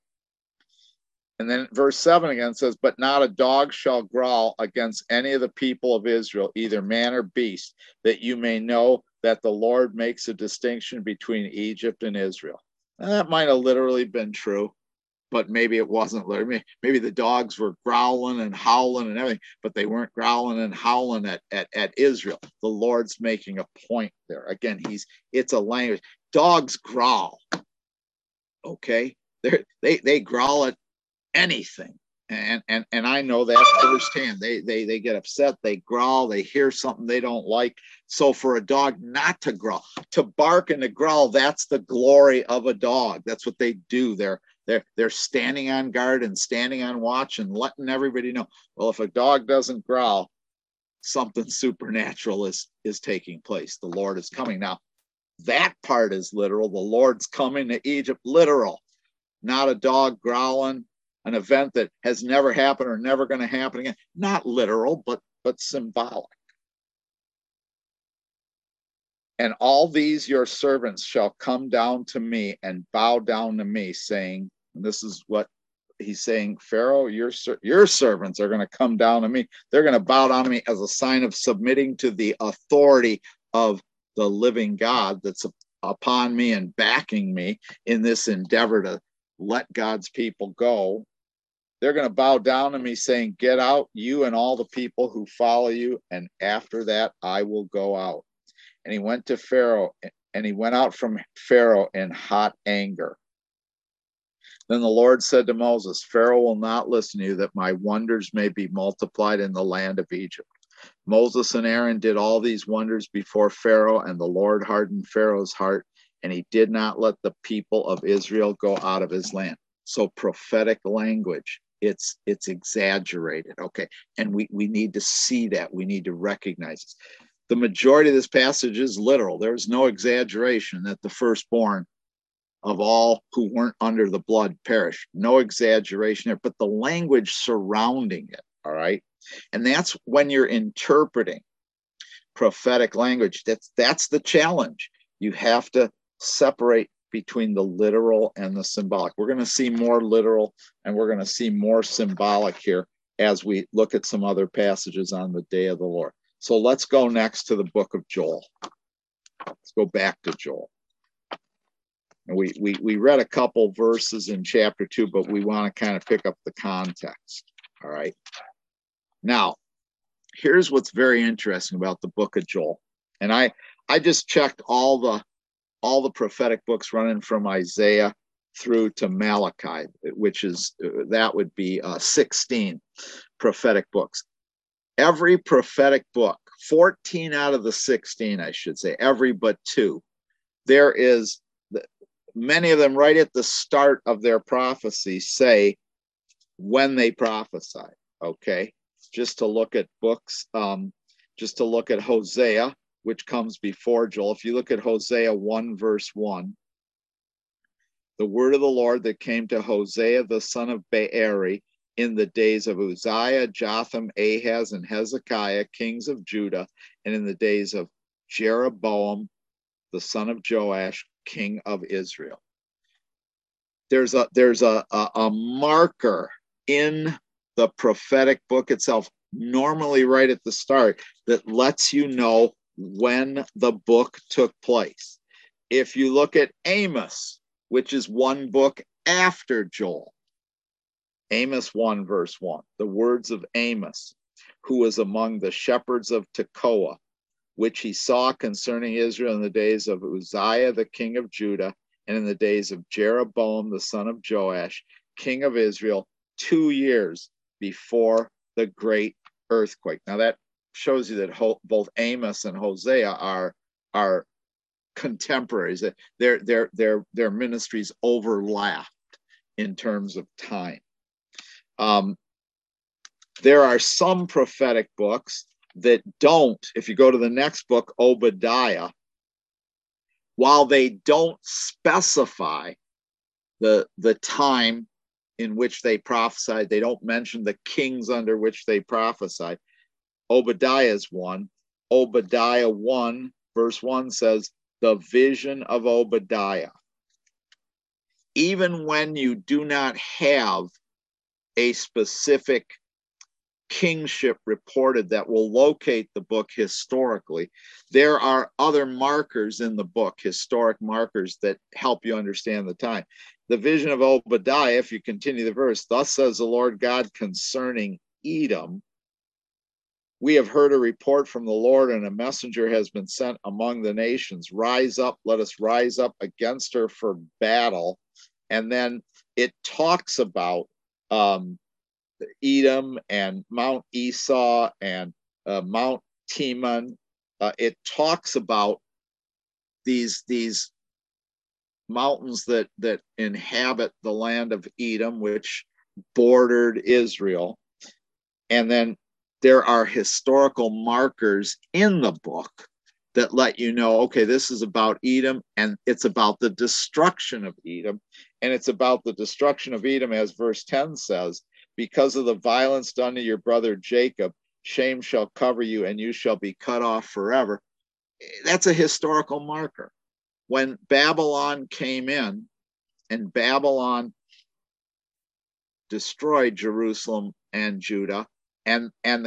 And then verse seven again says, but not a dog shall growl against any of the people of Israel, either man or beast, that you may know that the Lord makes a distinction between Egypt and Israel. And that might have literally been true, but maybe it wasn't. Maybe, maybe the dogs were growling and howling and everything, but they weren't growling and howling at, at, at Israel. The Lord's making a point there. Again, he's it's a language. Dogs growl, okay? They're, they they growl at anything, and and and I know that firsthand. They they they get upset, they growl, they hear something they don't like. So for a dog not to growl, to bark and to growl, that's the glory of a dog. That's what they do. They're they're they're standing on guard and standing on watch and letting everybody know. Well, if a dog doesn't growl, something supernatural is is taking place. The Lord is coming. Now, that part is literal. The Lord's coming to Egypt, literal. Not a dog growling. An event that has never happened or never going to happen again. Not literal, but but symbolic. And all these your servants shall come down to me and bow down to me, saying, and this is what he's saying, Pharaoh, your, your servants are going to come down to me. They're going to bow down to me as a sign of submitting to the authority of the living God that's upon me and backing me in this endeavor to let God's people go, they're going to bow down to me saying, get out, you and all the people who follow you, and after that I will go out. And he went to Pharaoh, and he went out from Pharaoh in hot anger. Then the Lord said to Moses, Pharaoh will not listen to you, that my wonders may be multiplied in the land of Egypt. Moses and Aaron did all these wonders before Pharaoh, and the Lord hardened Pharaoh's heart, and he did not let the people of Israel go out of his land. So prophetic language, it's it's exaggerated, okay? And we, we need to see that. We need to recognize this. The majority of this passage is literal. There's no exaggeration that the firstborn of all who weren't under the blood perished. No exaggeration there, but the language surrounding it, all right? And that's when you're interpreting prophetic language. That's that's the challenge. You have to separate between the literal and the symbolic. We're going to see more literal and we're going to see more symbolic here as we look at some other passages on the day of the Lord. So let's go next to the book of Joel. Let's go back to Joel. And we, we, we read a couple verses in chapter two, but we want to kind of pick up the context. All right. Now, here's what's very interesting about the book of Joel. And I, I just checked all the, all the prophetic books running from Isaiah through to Malachi, which is, uh, that would be uh, sixteen prophetic books. Every prophetic book, fourteen out of the sixteen, I should say, every but two, there is, many of them right at the start of their prophecy say when they prophesied, okay? Just to look at books, um, just to look at Hosea, which comes before Joel. If you look at Hosea one, verse one, the word of the Lord that came to Hosea, the son of Beeri, in the days of Uzziah, Jotham, Ahaz, and Hezekiah, kings of Judah, and in the days of Jeroboam, the son of Joash, king of Israel. There's a there's a, a, a marker in the prophetic book itself, normally right at the start, that lets you know when the book took place. If you look at Amos, which is one book after Joel, Amos one, verse one, the words of Amos, who was among the shepherds of Tekoa, which he saw concerning Israel in the days of Uzziah, the king of Judah, and in the days of Jeroboam, the son of Joash, king of Israel, two years before the great earthquake. Now that shows you that ho- both Amos and Hosea are, are contemporaries. Their, their, their, their ministries overlapped in terms of time. Um, there are some prophetic books that don't, if you go to the next book, Obadiah, while they don't specify the, the time in which they prophesied, they don't mention the kings under which they prophesied. Obadiah is one. Obadiah one, verse one says, the vision of Obadiah. Even when you do not have a specific kingship reported that will locate the book historically, there are other markers in the book, historic markers that help you understand the time. The vision of Obadiah, if you continue the verse, thus says the Lord God concerning Edom, we have heard a report from the Lord, and a messenger has been sent among the nations. Rise up, let us rise up against her for battle. And then it talks about um, Edom and Mount Esau and uh, Mount Teman. Uh, it talks about these, these mountains that, that inhabit the land of Edom, which bordered Israel. And then there are historical markers in the book that let you know, okay, this is about Edom, and it's about the destruction of Edom. And it's about the destruction of Edom, as verse ten says, because of the violence done to your brother Jacob, shame shall cover you, and you shall be cut off forever. That's a historical marker. When Babylon came in, and Babylon destroyed Jerusalem and Judah, and, and the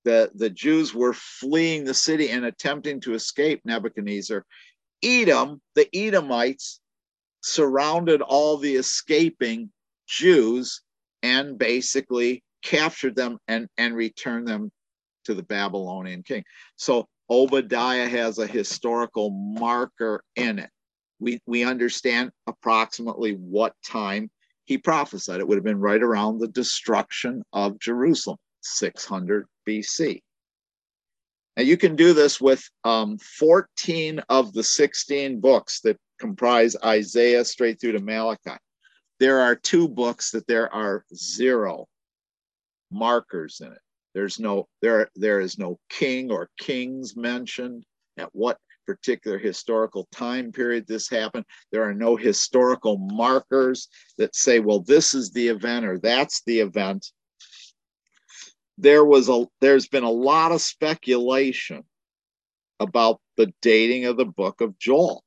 the, the Jews were fleeing the city and attempting to escape Nebuchadnezzar, Edom, the Edomites, surrounded all the escaping Jews and basically captured them and, and returned them to the Babylonian king. So Obadiah has a historical marker in it. We, we understand approximately what time he prophesied. It would have been right around the destruction of Jerusalem, six hundred B C. Now you can do this with um, fourteen of the sixteen books that comprise Isaiah straight through to Malachi. There are two books that there are zero markers in it. There's no, there, there is no king or kings mentioned, at what particular historical time period this happened. There are no historical markers that say, well, this is the event or that's the event. There was a, there's been a lot of speculation about the dating of the book of Joel.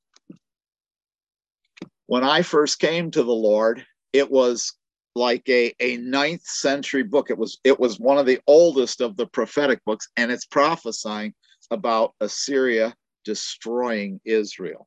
When I first came to the Lord, it was like a, a ninth century book. It was, it was one of the oldest of the prophetic books, and it's prophesying about Assyria destroying Israel.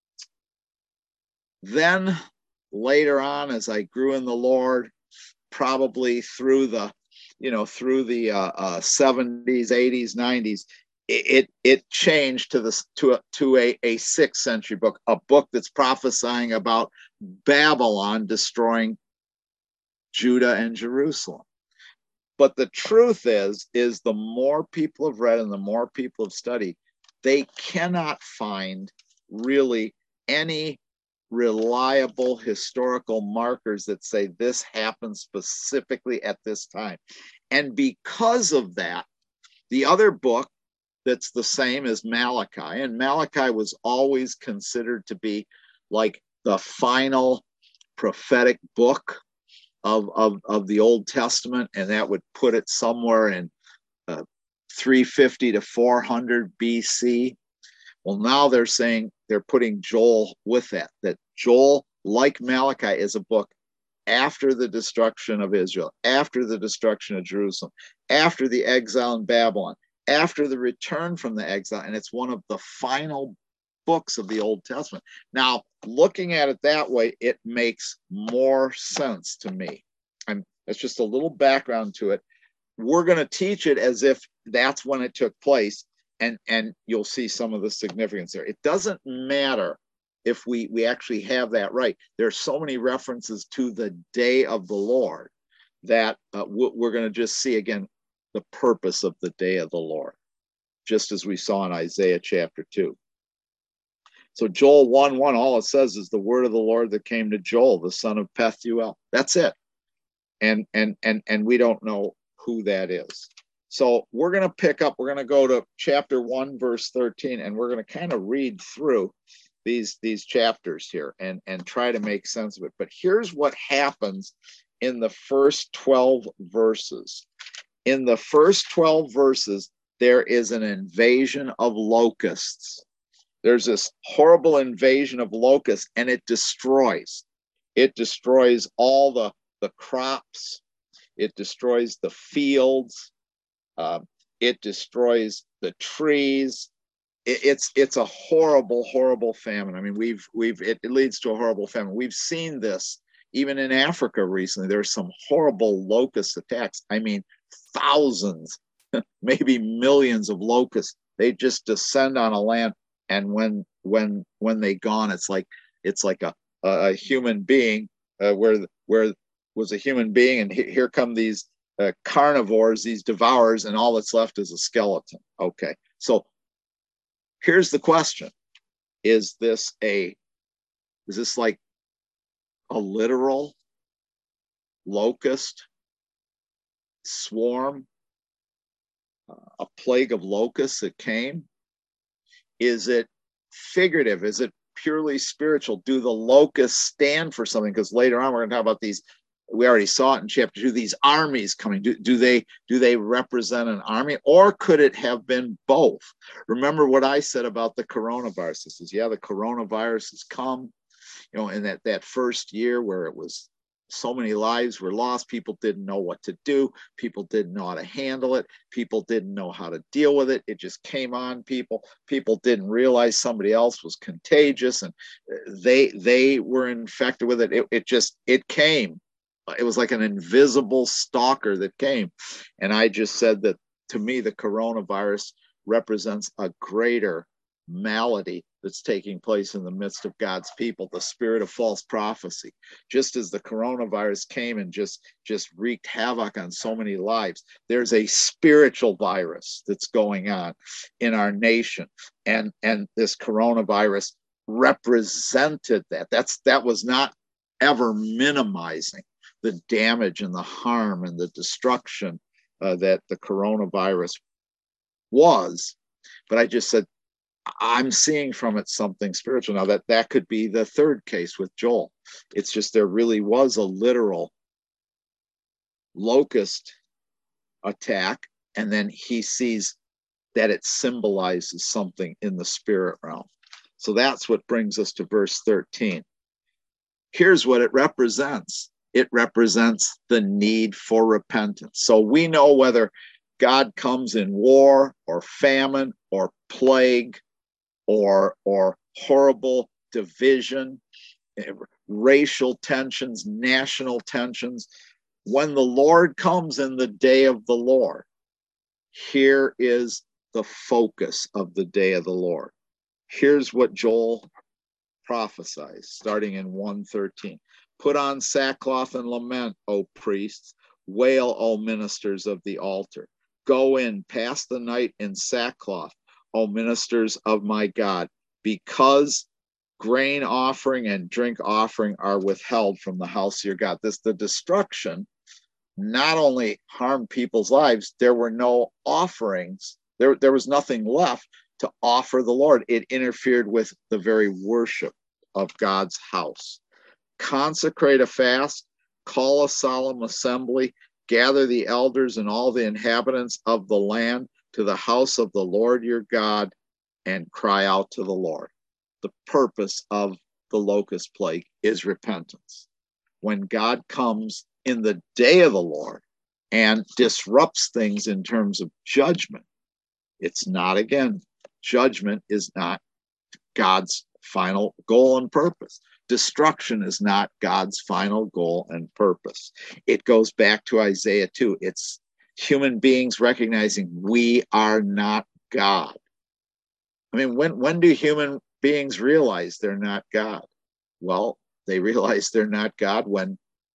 Then later on, as I grew in the Lord, probably through the, you know, through the uh, uh, seventies, eighties, nineties, it, it it changed to this to a to a, a sixth century book, a book that's prophesying about Babylon destroying Judah and Jerusalem. But the truth is, is the more people have read and the more people have studied, they cannot find really any reliable historical markers that say this happened specifically at this time. And because of that, the other book that's the same as Malachi, and Malachi was always considered to be like the final prophetic book of, of, of the Old Testament, and that would put it somewhere in uh, three fifty to four hundred B C. Well, now they're saying they're putting Joel with that, that Joel, like Malachi, is a book after the destruction of Israel, after the destruction of Jerusalem, after the exile in Babylon, after the return from the exile, and it's one of the final books of the Old Testament. Now, looking at it that way, it makes more sense to me. And that's just a little background to it. We're going to teach it as if that's when it took place, and, and you'll see some of the significance there. It doesn't matter if we, we actually have that right. There's so many references to the day of the Lord that uh, we're going to just see again the purpose of the day of the Lord, just as we saw in Isaiah chapter two. So Joel one one, all it says is the word of the Lord that came to Joel, the son of Pethuel. That's it. And and and and we don't know who that is. So we're going to pick up, we're going to go to chapter one, verse thirteen, and we're going to kind of read through these, these chapters here and, and try to make sense of it. But here's what happens in the first twelve verses. In the first twelve verses, there is an invasion of locusts. There's this horrible invasion of locusts, and it destroys. It destroys all the, the crops. It destroys the fields. Uh, it destroys the trees. It, it's it's a horrible, horrible famine. I mean, we've we've it, it leads to a horrible famine. We've seen this even in Africa recently. There's some horrible locust attacks. I mean, thousands, maybe millions of locusts. They just descend on a land. And when when when they gone, it's like it's like a a human being uh, where where was a human being, and he, here come these uh, carnivores, these devourers, and all that's left is a skeleton. Okay, so here's the question: Is this a is this like a literal locust swarm, uh, a plague of locusts that came? Is it figurative? Is it purely spiritual? Do the locusts stand for something? Because later on we're going to talk about these. We already saw it in chapter two. These armies coming. Do, do they do they represent an army, or could it have been both? Remember what I said about the coronavirus. This is yeah, the coronavirus has come. You know, in that that first year where it was so many lives were lost. People didn't know what to do. People didn't know how to handle it. People didn't know how to deal with it. It just came on people. People didn't realize somebody else was contagious, and they they were infected with it. It, it just, it came. It was like an invisible stalker that came. And I just said that, to me, the coronavirus represents a greater malady that's taking place in the midst of God's people, the spirit of false prophecy. Just as the coronavirus came and just, just wreaked havoc on so many lives, there's a spiritual virus that's going on in our nation. And, and this coronavirus represented that. That's, that was not ever minimizing the damage and the harm and the destruction uh, that the coronavirus was. But I just said, I'm seeing from it something spiritual. Now that that could be the third case with Joel. It's just, there really was a literal locust attack, and then he sees that it symbolizes something in the spirit realm. So that's what brings us to verse thirteen. Here's what it represents. It represents the need for repentance. So we know whether God comes in war or famine or plague or, or horrible division, racial tensions, national tensions. When the Lord comes in the day of the Lord, here is the focus of the day of the Lord. Here's what Joel prophesies, starting in one thirteen. Put on sackcloth and lament, O priests. Wail, O ministers of the altar. Go in, pass the night in sackcloth, O ministers of my God, because grain offering and drink offering are withheld from the house of your God. This, the destruction, not only harmed people's lives, there were no offerings. There, there was nothing left to offer the Lord. It interfered with the very worship of God's house. Consecrate a fast, call a solemn assembly, gather the elders and all the inhabitants of the land to the house of the Lord your God, and cry out to the Lord. The purpose of the locust plague is repentance. When God comes in the day of the Lord and disrupts things in terms of judgment, it's not, again, judgment is not God's final goal and purpose. Destruction is not God's final goal and purpose. It goes back to Isaiah two. It's human beings recognizing we are not God. I mean, when, when do human beings realize they're not God? Well, they realize they're not God when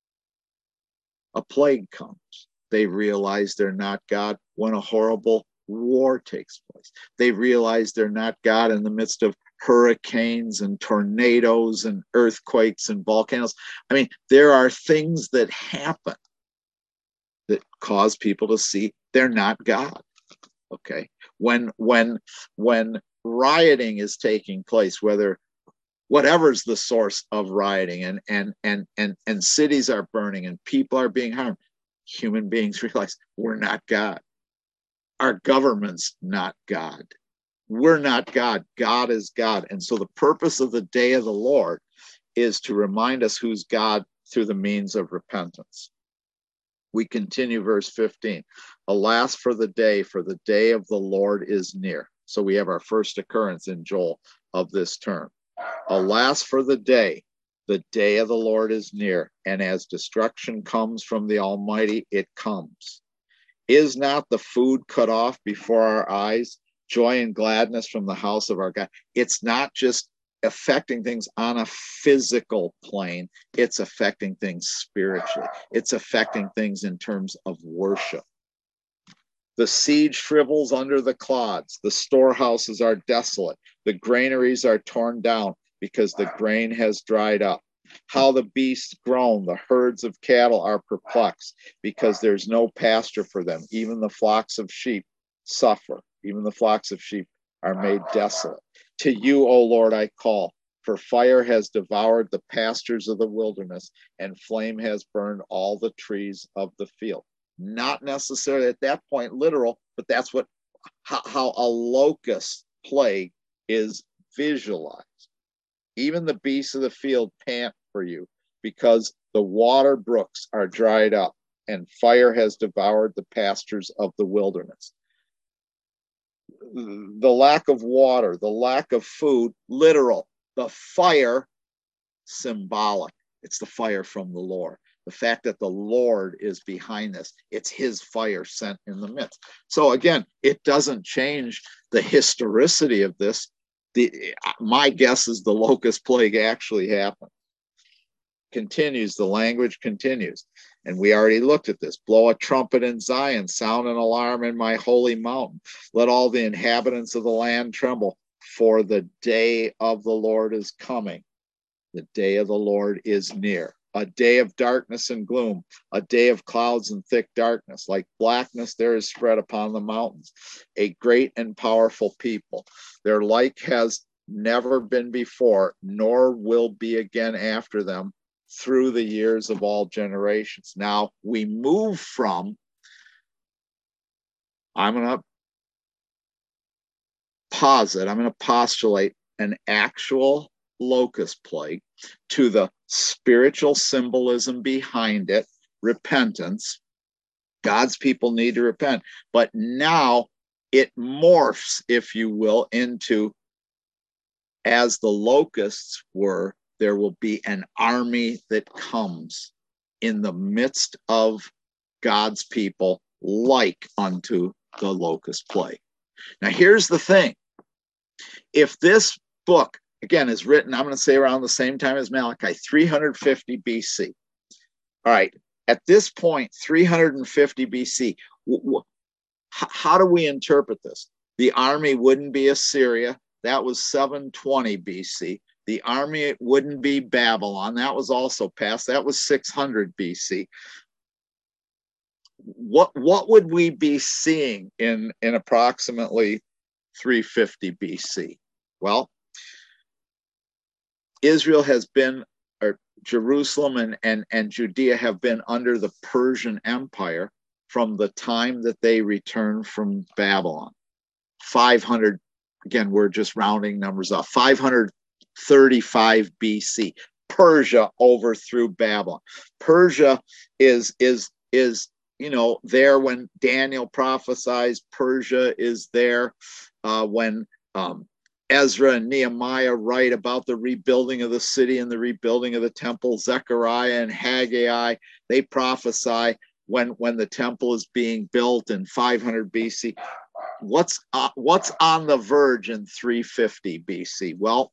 a plague comes. They realize they're not God when a horrible war takes place. They realize they're not God in the midst of hurricanes and tornadoes and earthquakes and volcanoes. I mean, there are things that happen that cause people to see they're not God. Okay. When, when, when rioting is taking place, whether whatever's the source of rioting, and, and, and, and, and cities are burning and people are being harmed, human beings realize we're not God. Our government's not God. We're not God. God is God. And so the purpose of the day of the Lord is to remind us who's God through the means of repentance. We continue verse fifteen. Alas for the day, for the day of the Lord is near. So we have our first occurrence in Joel of this term. Alas for the day, the day of the Lord is near, and as destruction comes from the Almighty, it comes. Is not the food cut off before our eyes, joy and gladness from the house of our God? It's not just affecting things on a physical plane, it's affecting things spiritually. It's affecting things in terms of worship. The seed shrivels under the clods, the storehouses are desolate, the granaries are torn down because the grain has dried up. How the beasts groan, the herds of cattle are perplexed because there's no pasture for them. Even the flocks of sheep suffer. Even the flocks of sheep are made desolate. To you, O Lord, I call, for fire has devoured the pastures of the wilderness, and flame has burned all the trees of the field. Not necessarily at that point literal, but that's what how, how a locust plague is visualized. Even the beasts of the field pant for you, because The water brooks are dried up, and fire has devoured the pastures of the wilderness. The lack of water, the lack of food, literal. The fire, symbolic. It's the fire from the Lord. The fact that the Lord is behind this, it's his fire sent in the midst. So again, it doesn't change the historicity of this. The, my guess is the locust plague actually happened. Continues, the language continues. And we already looked at this. Blow a trumpet in Zion, sound an alarm in my holy mountain. Let all the inhabitants of the land tremble, for the day of the Lord is coming. The day of the Lord is near. A day of darkness and gloom, a day of clouds and thick darkness. Like blackness there is spread upon the mountains. A great and powerful people. Their like has never been before, nor will be again after them through the years of all generations. Now we move from, I'm going to posit, I'm going to postulate an actual locust plague to the spiritual symbolism behind it, repentance. God's people need to repent. But now it morphs, if you will, into, as the locusts were, there will be an army that comes in the midst of God's people, like unto the locust plague. Now, here's the thing. If this book, again, is written, I'm going to say around the same time as Malachi, three hundred fifty B C. All right, at this point, three hundred fifty B C, w- w- how do we interpret this? The army wouldn't be Assyria. That was seven twenty B C. The army wouldn't be Babylon. That was also past. That was six hundred B C. What, what would we be seeing in, in approximately three fifty B C? Well, Israel has been, or Jerusalem and, and, and Judea have been under the Persian Empire from the time that they returned from Babylon. five hundred, again, we're just rounding numbers off, five hundred thirty-five B C. Persia overthrew Babylon. Persia is, is, is, you know, there when Daniel prophesies. Persia is there uh, when um, Ezra and Nehemiah write about the rebuilding of the city and the rebuilding of the temple. Zechariah and Haggai, they prophesy when, when the temple is being built in five hundred B C. What's, uh, what's on the verge in three fifty B C? Well,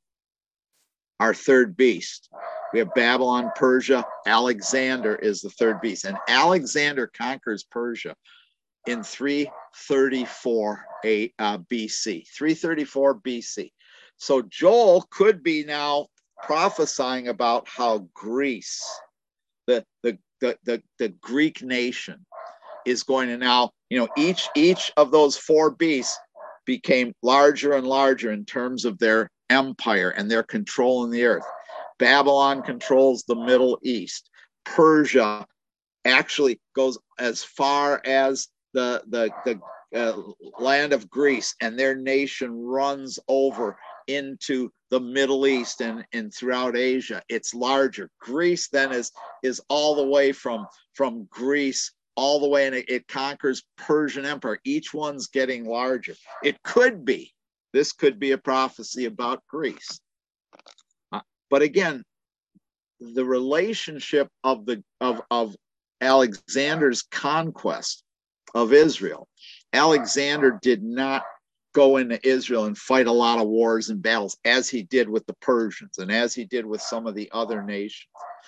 our third beast. We have Babylon, Persia. Alexander is the third beast. And Alexander conquers Persia in three thirty-four uh, B C. three thirty-four B C. So Joel could be now prophesying about how Greece, the, the, the, the, the Greek nation, is going to now, you know, each, each of those four beasts became larger and larger in terms of their empire and their control in the earth. Babylon controls the Middle East. Persia actually goes as far as the, the, the uh, land of Greece, and their nation runs over into the Middle East and, and throughout Asia. It's larger. Greece then is, is all the way from, from Greece all the way, and it, it conquers Persian Empire. Each one's getting larger. It could be, this could be a prophecy about Greece. Uh, but again, the relationship of the of, of Alexander's conquest of Israel. Alexander did not go into Israel and fight a lot of wars and battles as he did with the Persians and as he did with some of the other nations.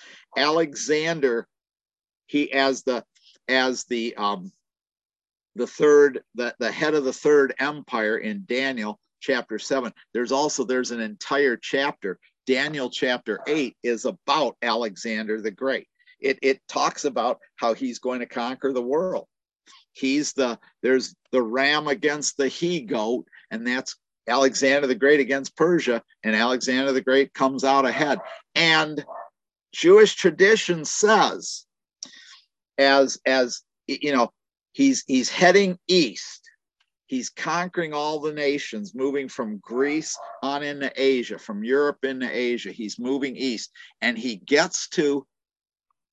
Alexander, he as the as the um, the third, the, the head of the third empire in Daniel chapter seven. There's also, there's an entire chapter, Daniel chapter eight is about Alexander the Great. It, it talks about how he's going to conquer the world. He's the, there's the ram against the he-goat, and that's Alexander the Great against Persia, and Alexander the Great comes out ahead. And Jewish tradition says, as, as you know, he's, he's heading east. He's conquering all the nations, moving from Greece on into Asia, from Europe into Asia. He's moving east, and he gets to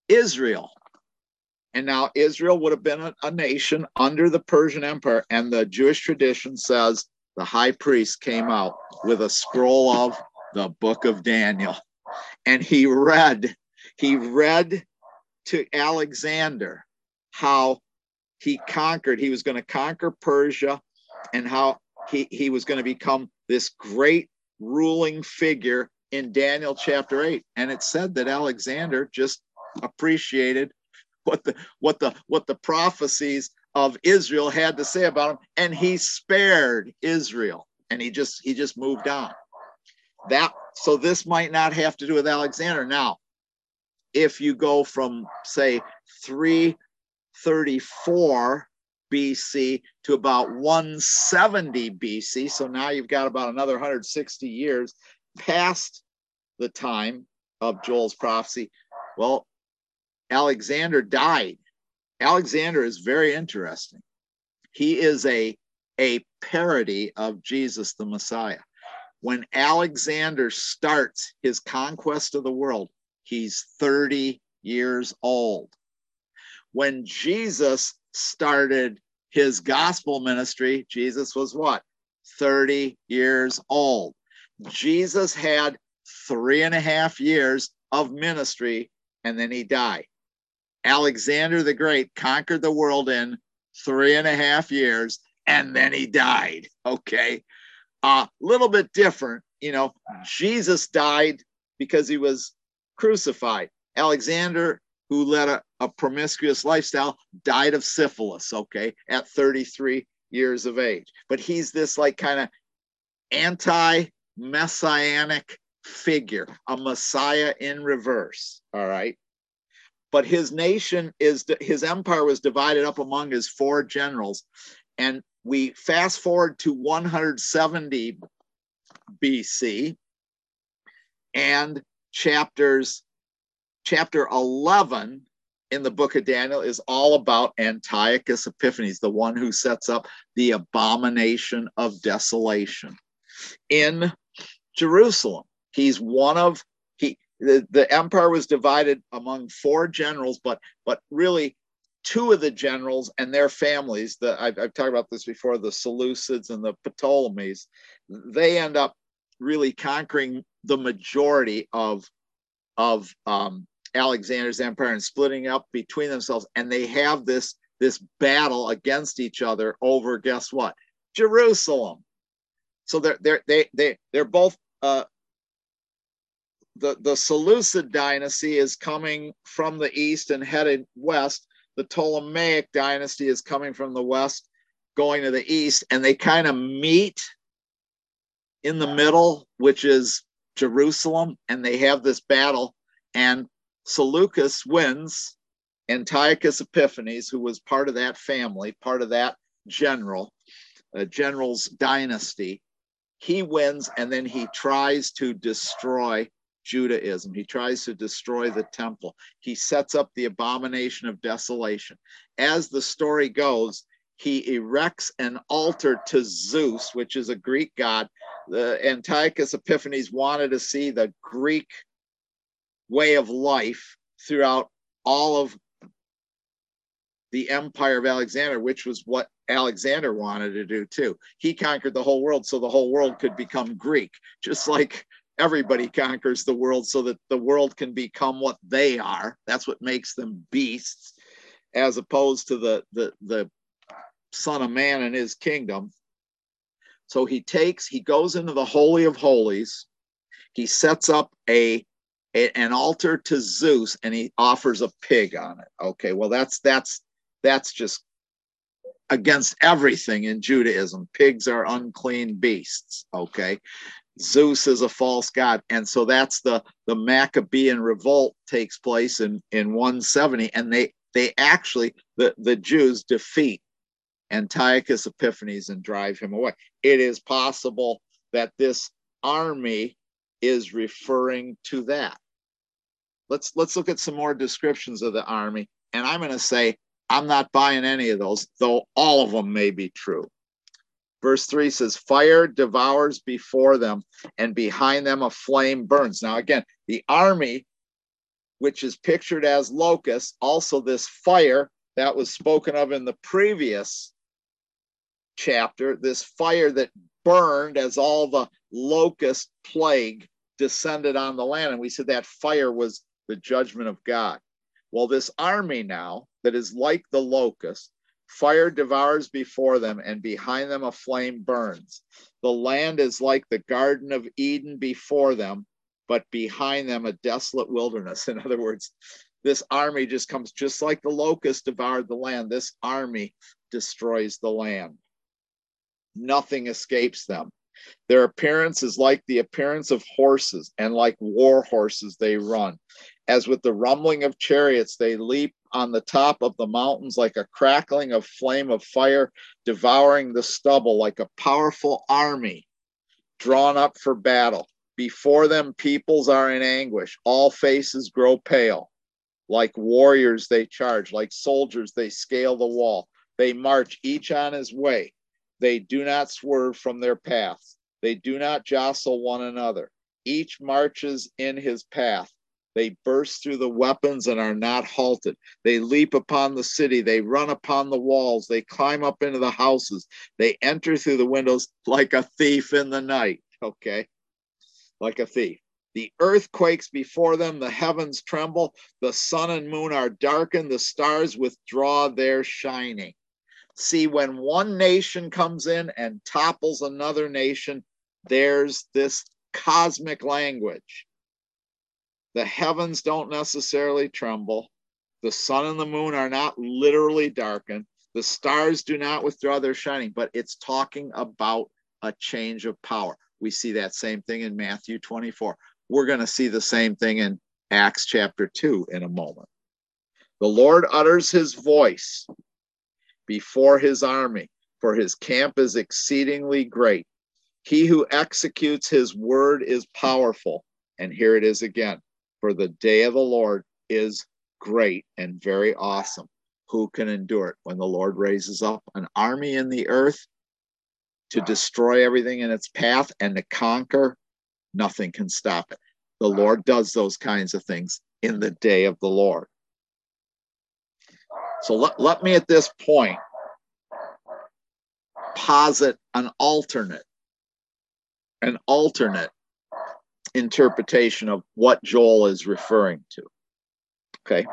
Israel. And now Israel would have been a, a nation under the Persian Empire. And the Jewish tradition says the high priest came out with a scroll of the book of Daniel. And he read, he read to Alexander how he conquered, he was going to conquer Persia, and how he, he was going to become this great ruling figure in Daniel chapter eight. And it said that Alexander just appreciated what the what the what the prophecies of Israel had to say about him, and he spared Israel, and he just he just moved on. That so this might not have to do with Alexander. Now, if you go from say three thirty-four B C to about one seventy B C, so now you've got about another one hundred sixty years past the time of Joel's prophecy. Well, Alexander died. Alexander is very interesting. He is a, a parody of Jesus the Messiah. When Alexander starts his conquest of the world, he's thirty years old. When Jesus started his gospel ministry, Jesus was what? thirty years old. Jesus had three and a half years of ministry, and then he died. Alexander the Great conquered the world in three and a half years, and then he died. Okay. A uh, little bit different. You know, Jesus died because he was crucified. Alexander, who led a, a promiscuous lifestyle, died of syphilis, okay, at thirty-three years of age. But he's this like kind of anti-messianic figure, a Messiah in reverse, all right? But his nation is, his empire was divided up among his four generals. And we fast forward to one hundred seventy B C, and chapters, chapter eleven in the book of Daniel is all about Antiochus Epiphanes, the one who sets up the abomination of desolation in Jerusalem. He's one of, he, The, the empire was divided among four generals, but but really two of the generals and their families, the, I've, I've talked about this before, the Seleucids and the Ptolemies, they end up really conquering the majority of, of um, Alexander's empire and splitting up between themselves. And they have this, this battle against each other over, guess what? Jerusalem. So they're, they're, they, they, they're both... Uh, The, the Seleucid dynasty is coming from the east and headed west. The Ptolemaic dynasty is coming from the west, going to the east, and they kind of meet in the middle, which is Jerusalem, and they have this battle, and Seleucus wins. Antiochus Epiphanes, who was part of that family, part of that general, uh, general's dynasty, he wins, and then he tries to destroy Judaism. He tries to destroy the temple. He sets up the abomination of desolation. As the story goes, he erects an altar to Zeus, which is a Greek god. The Antiochus Epiphanes wanted to see the Greek way of life throughout all of the empire of Alexander, which was what Alexander wanted to do too. He conquered the whole world so the whole world could become Greek, just like everybody conquers the world so that the world can become what they are. That's what makes them beasts, as opposed to the, the, the Son of Man and his kingdom. So he takes, he goes into the Holy of Holies. He sets up a, a an altar to Zeus, and he offers a pig on it. Okay, well, that's that's that's just against everything in Judaism. Pigs are unclean beasts. Okay. Zeus is a false god. And so that's the, the Maccabean revolt takes place in, in one seventy. And they, they actually, the, the Jews defeat Antiochus Epiphanes and drive him away. It is possible that this army is referring to that. Let's, let's look at some more descriptions of the army. And I'm going to say, I'm not buying any of those, though all of them may be true. Verse three says, fire devours before them, and behind them a flame burns. Now, again, the army which is pictured as locusts, also this fire that was spoken of in the previous chapter, this fire that burned as all the locust plague descended on the land. And we said that fire was the judgment of God. Well, this army now that is like the locust, fire devours before them, and behind them a flame burns. The land is like the Garden of Eden before them, but behind them a desolate wilderness. In other words, this army just comes just like the locust devoured the land. This army destroys the land. Nothing escapes them. Their appearance is like the appearance of horses, and like war horses they run. As with the rumbling of chariots, they leap on the top of the mountains like a crackling of flame of fire, devouring the stubble like a powerful army drawn up for battle. Before them, peoples are in anguish. All faces grow pale. Like warriors, they charge. Like soldiers, they scale the wall. They march each on his way. They do not swerve from their paths. They do not jostle one another. Each marches in his path. They burst through the weapons and are not halted. They leap upon the city. They run upon the walls. They climb up into the houses. They enter through the windows like a thief in the night. Okay, like a thief. The earth quakes before them. The heavens tremble. The sun and moon are darkened. The stars withdraw their shining. See, when one nation comes in and topples another nation, there's this cosmic language. The heavens don't necessarily tremble. The sun and the moon are not literally darkened. The stars do not withdraw their shining, but it's talking about a change of power. We see that same thing in Matthew twenty-four. We're going to see the same thing in Acts chapter two in a moment. The Lord utters his voice before his army, for his camp is exceedingly great. He who executes his word is powerful. And here it is again. For the day of the Lord is great and very awesome. Who can endure it? When the Lord raises up an army in the earth to destroy everything in its path and to conquer, nothing can stop it. The Lord does those kinds of things in the day of the Lord. So let, let me at this point posit an alternate, an alternate interpretation of what Joel is referring to. Okay.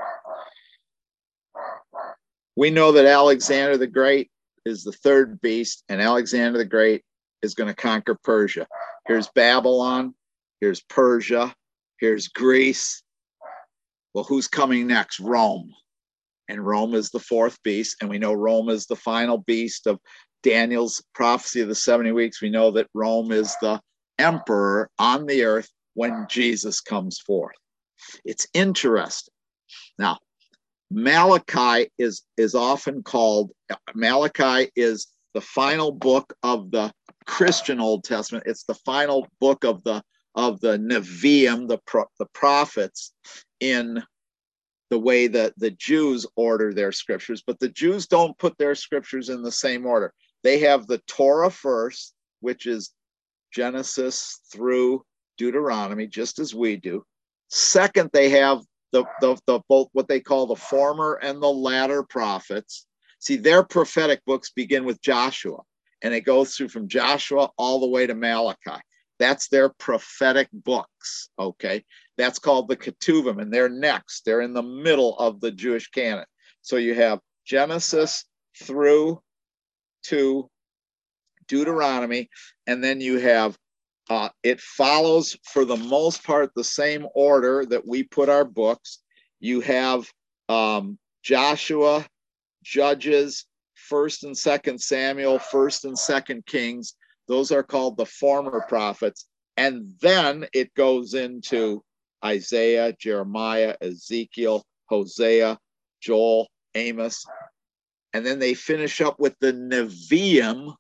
We know that Alexander the Great is the third beast, and Alexander the Great is going to conquer Persia. Here's Babylon, here's Persia, here's Greece. Well, who's coming next? Rome. And Rome is the fourth beast, and we know Rome is the final beast of Daniel's prophecy of the seventy weeks. We know that Rome is the emperor on the earth when Jesus comes forth. It's interesting. Now, Malachi is, is often called, Malachi is the final book of the Christian Old Testament. It's the final book of the of the Nevi'im, the, pro, the prophets, in the way that the Jews order their scriptures. But the Jews don't put their scriptures in the same order. They have the Torah first, which is Genesis through Deuteronomy, just as we do. Second, they have the, the, the both what they call the former and the latter prophets. See, their prophetic books begin with Joshua, and it goes through from Joshua all the way to Malachi. That's their prophetic books, okay? That's called the Ketuvim, and they're next. They're in the middle of the Jewish canon. So you have Genesis through to Deuteronomy, and then you have, uh, it follows for the most part the same order that we put our books. You have um, Joshua, Judges, First and Second Samuel, First and Second Kings. Those are called the former prophets. And then it goes into Isaiah, Jeremiah, Ezekiel, Hosea, Joel, Amos. And then they finish up with the Nevi'im.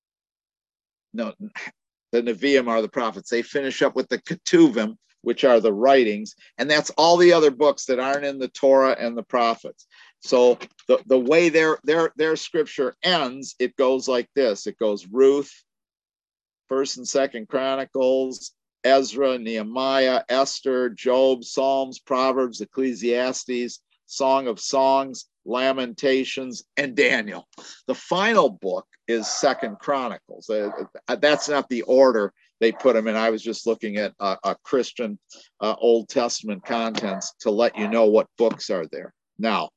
No, the Nevi'im are the prophets. They finish up with the Ketuvim, which are the writings. And that's all the other books that aren't in the Torah and the prophets. So the, the way their, their, their scripture ends, it goes like this. It goes Ruth, First and Second Chronicles, Ezra, Nehemiah, Esther, Job, Psalms, Proverbs, Ecclesiastes, Song of Songs, Lamentations, and Daniel. The final book is Second Chronicles. Uh, that's not the order they put them in. I was just looking at uh, a Christian uh, Old Testament contents to let you know what books are there. Now,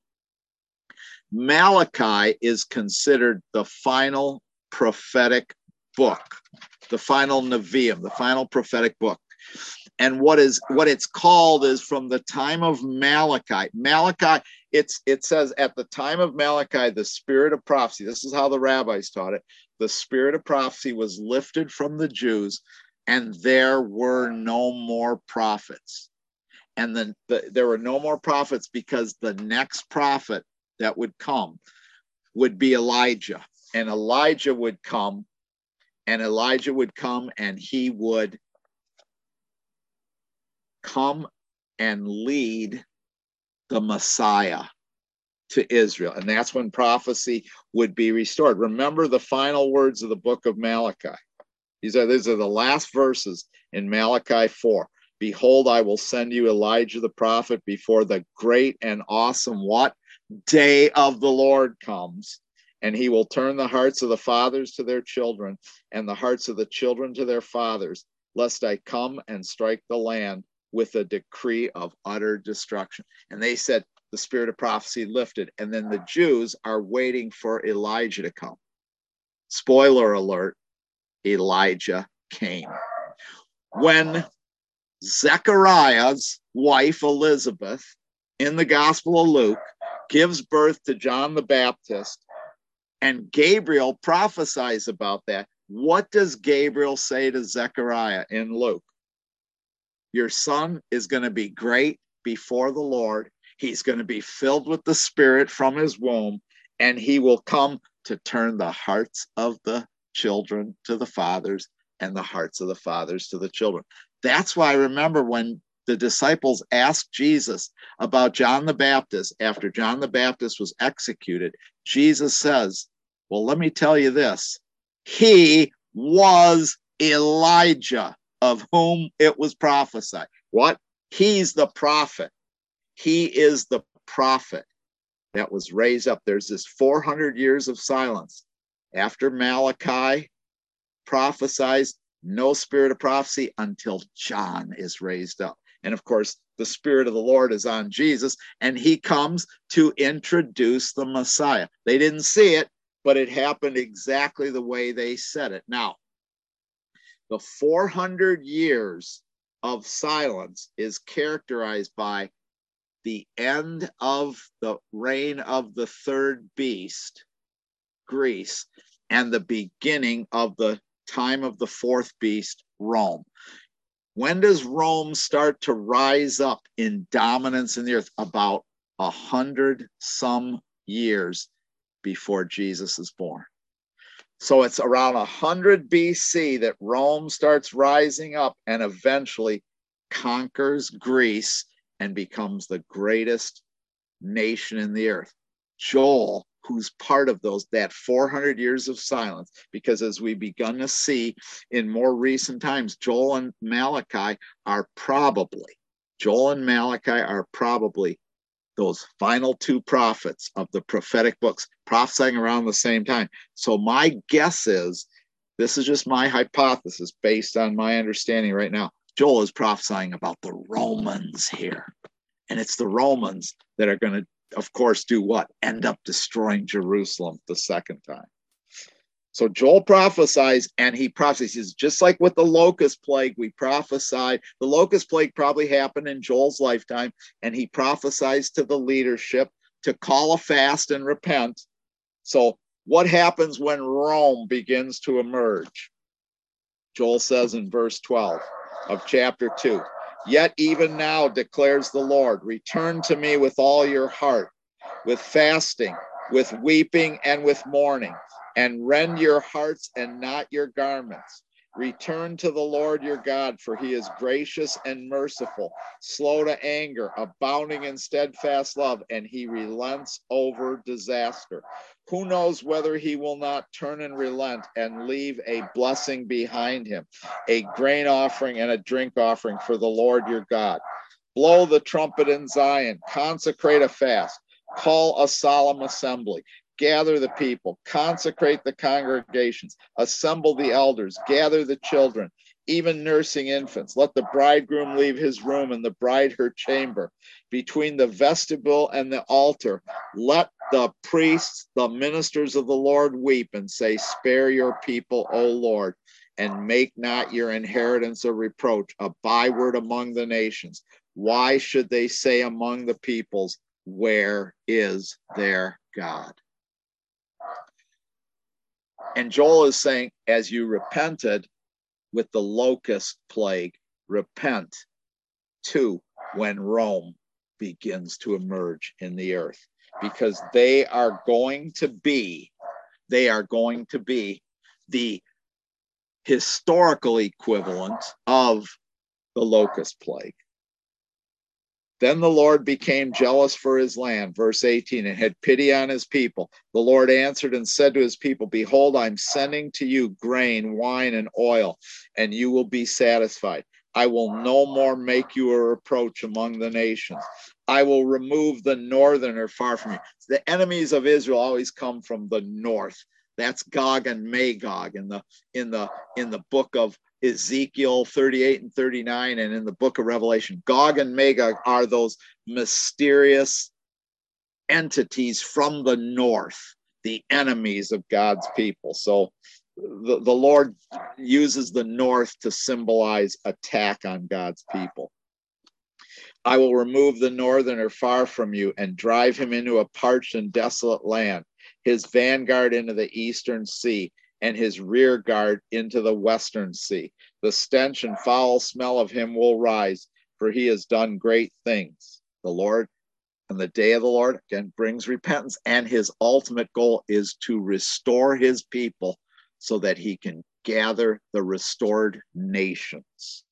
Malachi is considered the final prophetic book, the final Nevi'im, the final prophetic book. And what is what it's called is from the time of Malachi. Malachi, it's it says at the time of Malachi, the spirit of prophecy, this is how the rabbis taught it, the spirit of prophecy was lifted from the Jews, and there were no more prophets. And then the, there were no more prophets because the next prophet that would come would be Elijah. And Elijah would come, and Elijah would come, and he would come and lead the Messiah to Israel. And that's when prophecy would be restored. Remember the final words of the book of Malachi. These are, these are the last verses in Malachi four. Behold, I will send you Elijah the prophet before the great and awesome what? Day of the Lord comes. And he will turn the hearts of the fathers to their children and the hearts of the children to their fathers, lest I come and strike the land with a decree of utter destruction. And they said the spirit of prophecy lifted. And then the Jews are waiting for Elijah to come. Spoiler alert, Elijah came. When Zechariah's wife Elizabeth, in the Gospel of Luke, gives birth to John the Baptist, and Gabriel prophesies about that, what does Gabriel say to Zechariah in Luke? Your son is going to be great before the Lord. He's going to be filled with the Spirit from his womb, and he will come to turn the hearts of the children to the fathers and the hearts of the fathers to the children. That's why I remember when the disciples asked Jesus about John the Baptist after John the Baptist was executed, Jesus says, well, let me tell you this. He was Elijah, of whom it was prophesied. What? He's the prophet. He is the prophet that was raised up. There's this four hundred years of silence. After Malachi prophesies, no spirit of prophecy until John is raised up. And of course, the Spirit of the Lord is on Jesus, and he comes to introduce the Messiah. They didn't see it, but it happened exactly the way they said it. Now, the four hundred years of silence is characterized by the end of the reign of the third beast, Greece, and the beginning of the time of the fourth beast, Rome. When does Rome start to rise up in dominance in the earth? About a hundred some years before Jesus is born. So it's around one hundred B C that Rome starts rising up and eventually conquers Greece and becomes the greatest nation in the earth. Joel, who's part of those, that four hundred years of silence, because as we've begun to see in more recent times, Joel and Malachi are probably, Joel and Malachi are probably those final two prophets of the prophetic books prophesying around the same time. So my guess is, this is just my hypothesis based on my understanding right now, Joel is prophesying about the Romans here. And it's the Romans that are going to, of course, do what? End up destroying Jerusalem the second time. So Joel prophesies, and he prophesies, just like with the locust plague, we prophesied. The locust plague probably happened in Joel's lifetime, and he prophesies to the leadership to call a fast and repent. So what happens when Rome begins to emerge? Joel says in verse twelve of chapter two, yet even now declares the Lord, return to me with all your heart, with fasting, with weeping, and with mourning, and rend your hearts and not your garments. Return to the Lord your God, for he is gracious and merciful, slow to anger, abounding in steadfast love, and he relents over disaster. Who knows whether he will not turn and relent and leave a blessing behind him, a grain offering and a drink offering for the Lord your God. Blow the trumpet in Zion, consecrate a fast, call a solemn assembly. Gather the people, consecrate the congregations, assemble the elders, gather the children, even nursing infants. Let the bridegroom leave his room and the bride her chamber. Between the vestibule and the altar, let the priests, the ministers of the Lord, weep and say, spare your people, O Lord, and make not your inheritance a reproach, a byword among the nations. Why should they say among the peoples, where is their God? And Joel is saying, as you repented with the locust plague, repent too when Rome begins to emerge in the earth, because they are going to be, they are going to be the historical equivalent of the locust plague. Then the Lord became jealous for his land, verse eighteen, and had pity on his people. The Lord answered and said to his people, behold, I'm sending to you grain, wine, and oil, and you will be satisfied. I will no more make you a reproach among the nations. I will remove the northerner far from you. The enemies of Israel always come from the north. That's Gog and Magog in the in the in the book of Ezekiel thirty-eight and thirty-nine, and in the book of Revelation. Gog and Magog are those mysterious entities from the north, the enemies of God's people. So the, the Lord uses the north to symbolize attack on God's people. I will remove the northerner far from you and drive him into a parched and desolate land, his vanguard into the eastern sea, and his rear guard into the western sea. The stench and foul smell of him will rise, for he has done great things. The Lord, and the day of the Lord, again, brings repentance, and his ultimate goal is to restore his people so that he can gather the restored nations.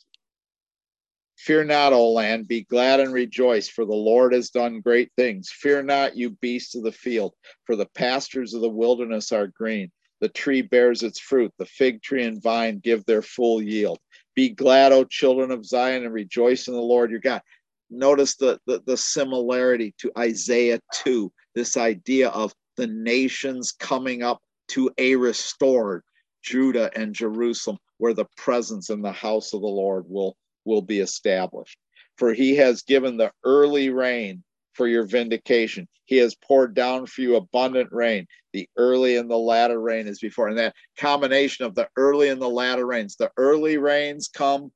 Fear not, O land, be glad and rejoice, for the Lord has done great things. Fear not, you beasts of the field, for the pastures of the wilderness are green. The tree bears its fruit, the fig tree and vine give their full yield. Be glad, O children of Zion, and rejoice in the Lord your God. Notice the, the, the similarity to Isaiah two, this idea of the nations coming up to a restored Judah and Jerusalem, where the presence in the house of the Lord will, will be established. For he has given the early rain for your vindication. He has poured down for you abundant rain. The early and the latter rain is before. And that combination of the early and the latter rains. The early rains come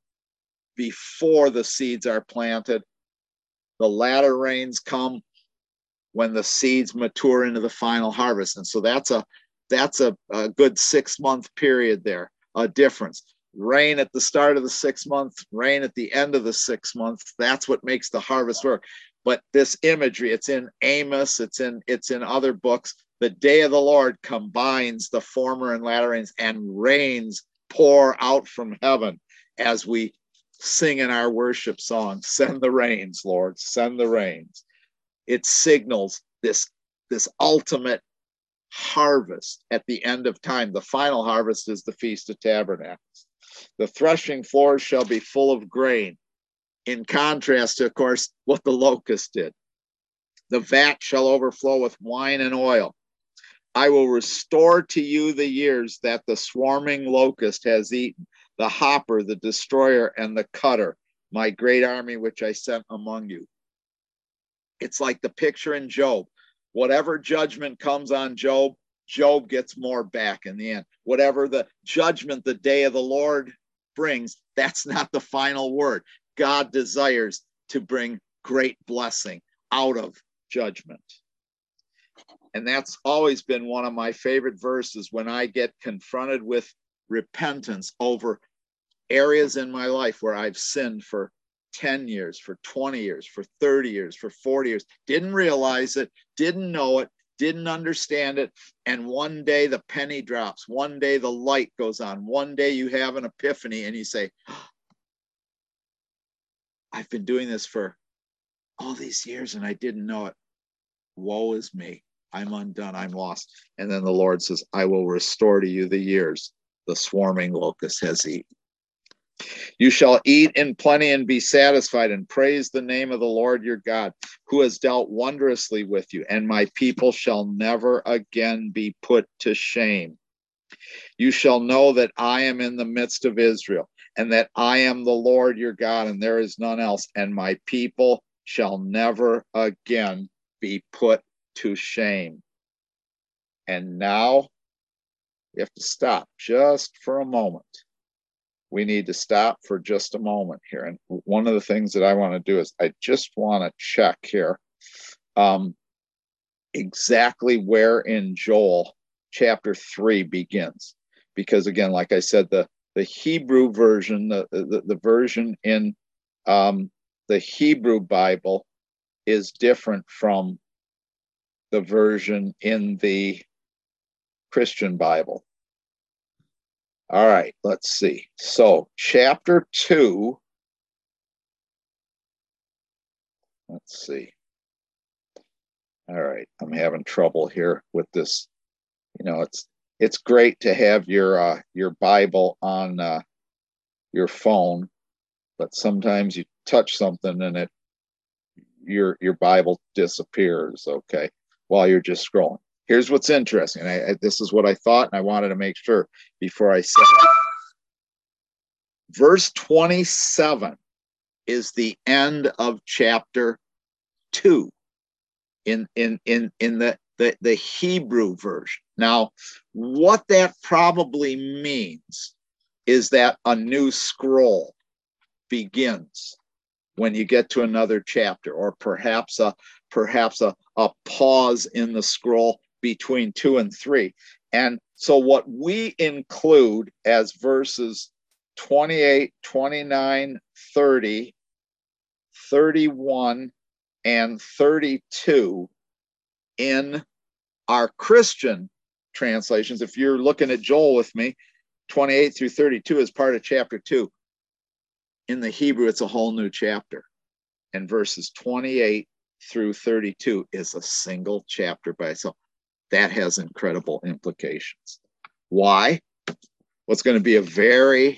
before the seeds are planted. The latter rains come when the seeds mature into the final harvest. And so that's a that's a, a good six-month period there, a difference. Rain at the start of the six months, rain at the end of the six months. That's what makes the harvest work. But this imagery, it's in Amos, it's in it's in other books. The day of the Lord combines the former and latter rains, and rains pour out from heaven as we sing in our worship song, send the rains, Lord, send the rains. It signals this, this ultimate harvest at the end of time. The final harvest is the Feast of Tabernacles. The threshing floors shall be full of grain, in contrast to, of course, what the locust did. The vat shall overflow with wine and oil. I will restore to you the years that the swarming locust has eaten, the hopper, the destroyer, and the cutter, my great army which I sent among you. It's like the picture in Job. Whatever judgment comes on Job, Job gets more back in the end. Whatever the judgment the day of the Lord brings, that's not the final word. God desires to bring great blessing out of judgment. And that's always been one of my favorite verses when I get confronted with repentance over areas in my life where I've sinned for ten years, for twenty years, for thirty years, for forty years, didn't realize it, didn't know it, didn't understand it, and one day the penny drops, one day the light goes on, one day you have an epiphany and you say, I've been doing this for all these years and I didn't know it. Woe is me. I'm undone. I'm lost. And then the Lord says, I will restore to you the years the swarming locust has eaten. You shall eat in plenty and be satisfied, and praise the name of the Lord your God, who has dealt wondrously with you, and my people shall never again be put to shame. You shall know that I am in the midst of Israel, and that I am the Lord your God, and there is none else, and my people shall never again be put to shame. And now we have to stop just for a moment. We need to stop for just a moment here. And one of the things that I want to do is I just want to check here um, exactly where in Joel chapter three begins. Because again, like I said, the, the Hebrew version, the, the, the version in um, the Hebrew Bible is different from the version in the Christian Bible. All right, let's see. So, chapter two. Let's see. All right, I'm having trouble here with this. You know, it's it's great to have your uh, your Bible on uh, your phone, but sometimes you touch something and it your your Bible disappears. Okay, while you're just scrolling. Here's what's interesting. I, I, this is what I thought, and I wanted to make sure before I said it. Verse twenty-seven is the end of chapter two in in in in the, the the Hebrew version. Now, what that probably means is that a new scroll begins when you get to another chapter, or perhaps a perhaps a, a pause in the scroll between two and three. And so what we include as verses twenty-eight, twenty-nine, thirty, thirty-one, and thirty-two in our Christian translations. If you're looking at Joel with me, twenty-eight through thirty-two is part of chapter two. In the Hebrew, it's a whole new chapter. And verses twenty-eight through thirty-two is a single chapter by itself. That has incredible implications. Why? What's going to be a very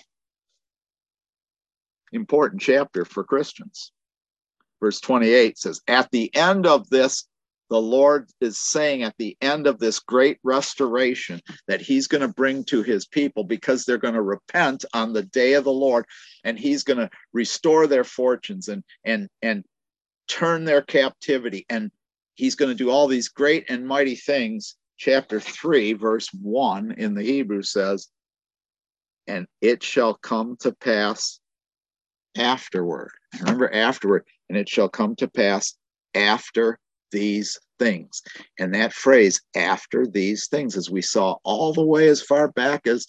important chapter for Christians. Verse twenty-eight says, at the end of this, the Lord is saying at the end of this great restoration that he's going to bring to his people, because they're going to repent on the day of the Lord, and he's going to restore their fortunes and and and turn their captivity, and he's going to do all these great and mighty things. Chapter three, verse one in the Hebrew says, and it shall come to pass afterward. Remember, afterward, and it shall come to pass after these things. And that phrase, after these things, as we saw all the way as far back as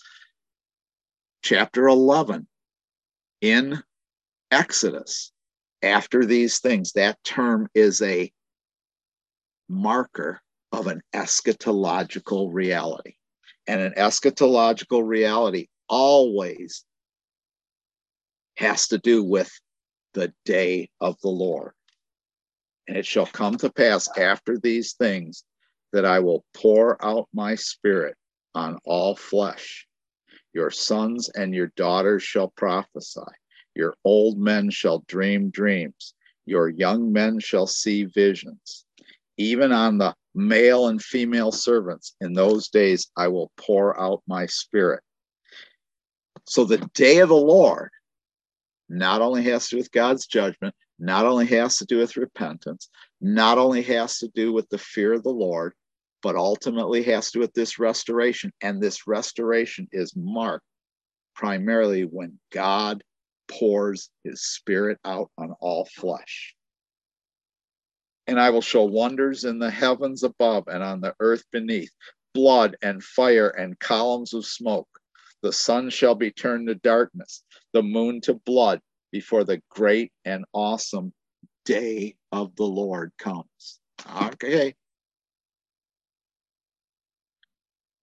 chapter eleven in Exodus, after these things, that term is a marker of an eschatological reality. And an eschatological reality always has to do with the day of the Lord. And it shall come to pass after these things that I will pour out my spirit on all flesh. Your sons and your daughters shall prophesy. Your old men shall dream dreams. Your young men shall see visions. Even on the male and female servants in those days I will pour out my spirit. So the day of the Lord not only has to do with God's judgment, not only has to do with repentance, not only has to do with the fear of the Lord, but ultimately has to do with this restoration. And this restoration is marked primarily when God pours his spirit out on all flesh. And I will show wonders in the heavens above and on the earth beneath, blood and fire and columns of smoke. The sun shall be turned to darkness, the moon to blood, before the great and awesome day of the Lord comes. Okay.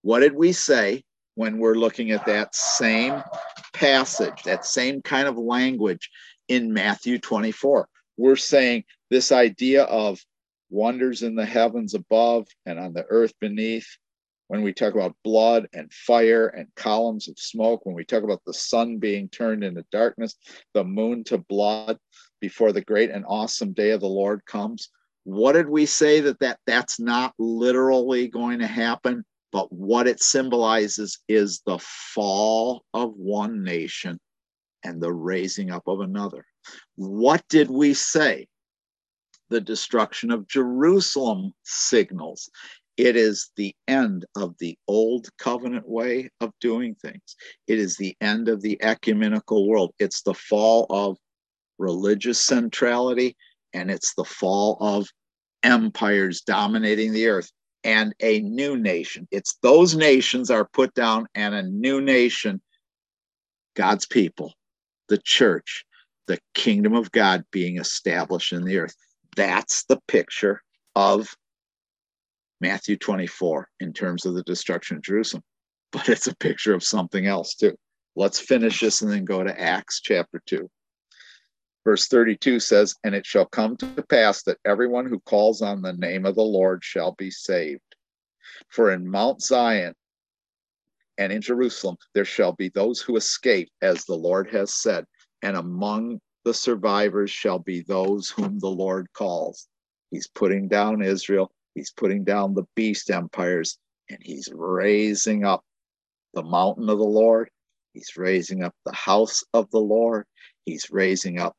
What did we say when we're looking at that same passage, that same kind of language in Matthew twenty-four? We're saying this idea of wonders in the heavens above and on the earth beneath. When we talk about blood and fire and columns of smoke, when we talk about the sun being turned into darkness, the moon to blood before the great and awesome day of the Lord comes, what did we say that, that that's not literally going to happen? But what it symbolizes is the fall of one nation and the raising up of another. What did we say the destruction of Jerusalem signals? It is the end of the old covenant way of doing things. It is the end of the ecumenical world. It's the fall of religious centrality, and it's the fall of empires dominating the earth and a new nation. It's those nations are put down and a new nation, God's people, the church, the kingdom of God being established in the earth. That's the picture of Matthew twenty-four in terms of the destruction of Jerusalem, but it's a picture of something else too. Let's finish this and then go to Acts chapter two. Verse thirty-two says, and it shall come to pass that everyone who calls on the name of the Lord shall be saved. For in Mount Zion and in Jerusalem there shall be those who escape, as the Lord has said, and among the survivors shall be those whom the Lord calls. He's putting down Israel. He's putting down the beast empires, and he's raising up the mountain of the Lord. He's raising up the house of the Lord. He's raising up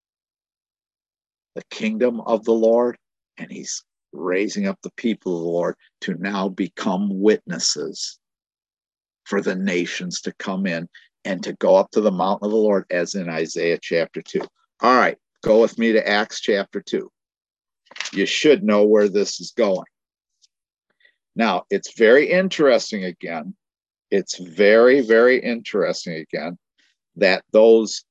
the kingdom of the Lord, and he's raising up the people of the Lord to now become witnesses for the nations to come in and to go up to the mountain of the Lord, as in Isaiah chapter two. All right, go with me to Acts chapter two. You should know where this is going. Now, it's very interesting again. It's very, very interesting again that those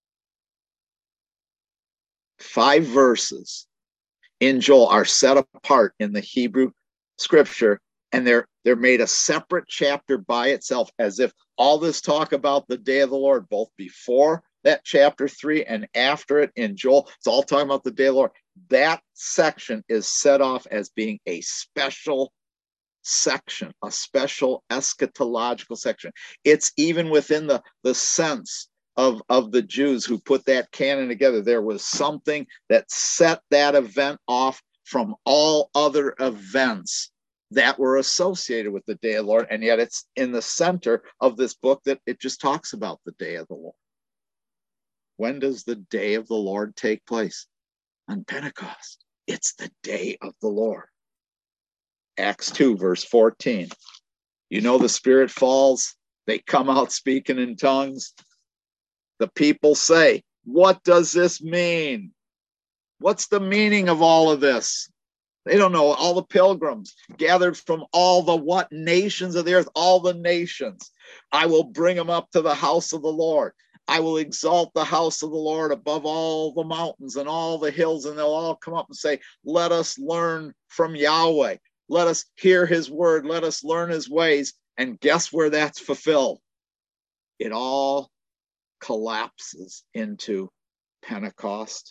five verses in Joel are set apart in the Hebrew scripture, and they're they're made a separate chapter by itself, as if all this talk about the day of the Lord, both before that chapter three and after it in Joel, it's all talking about the day of the Lord. That section is set off as being a special section, a special eschatological section. It's even within the, the sense of, of the Jews who put that canon together. There was something that set that event off from all other events that were associated with the day of the Lord, and yet it's in the center of this book that it just talks about the day of the Lord. When does the day of the Lord take place? On Pentecost. It's the day of the Lord. Acts two, verse fourteen. You know, the Spirit falls. They come out speaking in tongues. The people say, what does this mean? What's the meaning of all of this? They don't know. All the pilgrims gathered from all the what nations of the earth, all the nations. I will bring them up to the house of the Lord. I will exalt the house of the Lord above all the mountains and all the hills, and they'll all come up and say, let us learn from Yahweh. Let us hear his word. Let us learn his ways. And guess where that's fulfilled? It all collapses into Pentecost.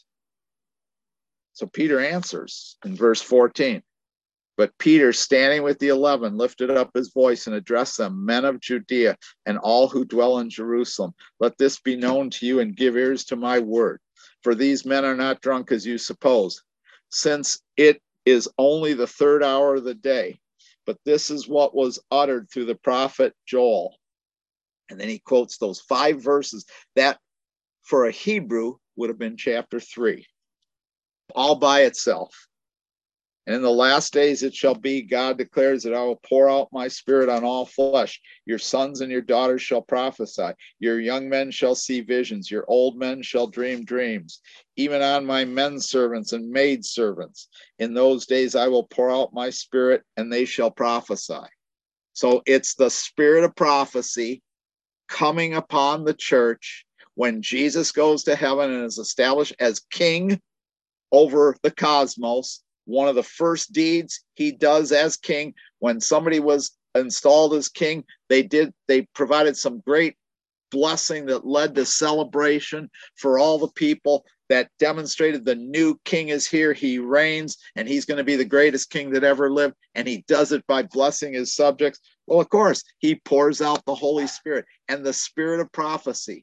So Peter answers in verse fourteen. But Peter, standing with the eleven, lifted up his voice and addressed them, men of Judea and all who dwell in Jerusalem, let this be known to you and give ears to my word. For these men are not drunk as you suppose, since it is only the third hour of the day. But this is what was uttered through the prophet Joel. And then he quotes those five verses that for a Hebrew would have been chapter three, all by itself. And in the last days it shall be, God declares, that I will pour out my spirit on all flesh. Your sons and your daughters shall prophesy. Your young men shall see visions. Your old men shall dream dreams. Even on my men servants and maid servants. In those days I will pour out my spirit, and they shall prophesy. So it's the spirit of prophecy coming upon the church when Jesus goes to heaven and is established as king over the cosmos. One of the first deeds he does as king, when somebody was installed as king. They did, they provided some great blessing that led to celebration for all the people, that demonstrated the new king is here. He reigns, and he's going to be the greatest king that ever lived. And he does it by blessing his subjects. Well, of course, he pours out the Holy Spirit and the spirit of prophecy.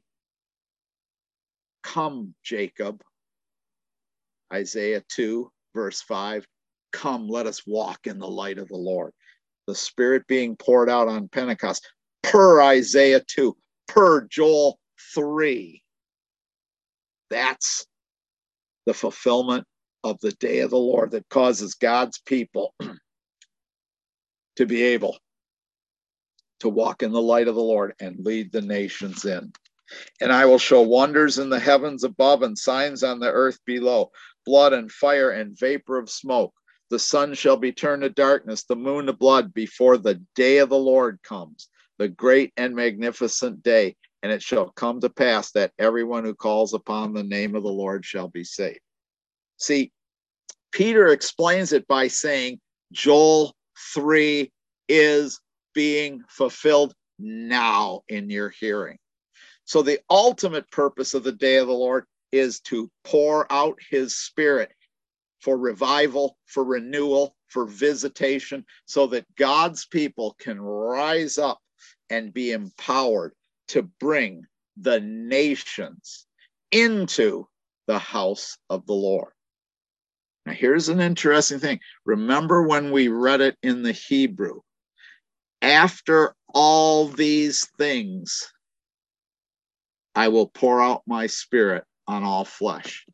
Come, Jacob. Isaiah two, verse five. Come, let us walk in the light of the Lord. The Spirit being poured out on Pentecost, per Isaiah two, per Joel three. That's the fulfillment of the day of the Lord that causes God's people to be able to walk in the light of the Lord and lead the nations in. And I will show wonders in the heavens above and signs on the earth below, blood and fire and vapor of smoke. The sun shall be turned to darkness, the moon to blood, before the day of the Lord comes, the great and magnificent day. And it shall come to pass that everyone who calls upon the name of the Lord shall be saved. See, Peter explains it by saying Joel three is being fulfilled now in your hearing. So the ultimate purpose of the day of the Lord is to pour out his Spirit for revival, for renewal, for visitation, so that God's people can rise up and be empowered to bring the nations into the house of the Lord. Now, here's an interesting thing. Remember when we read it in the Hebrew? After all these things, I will pour out my Spirit on all flesh.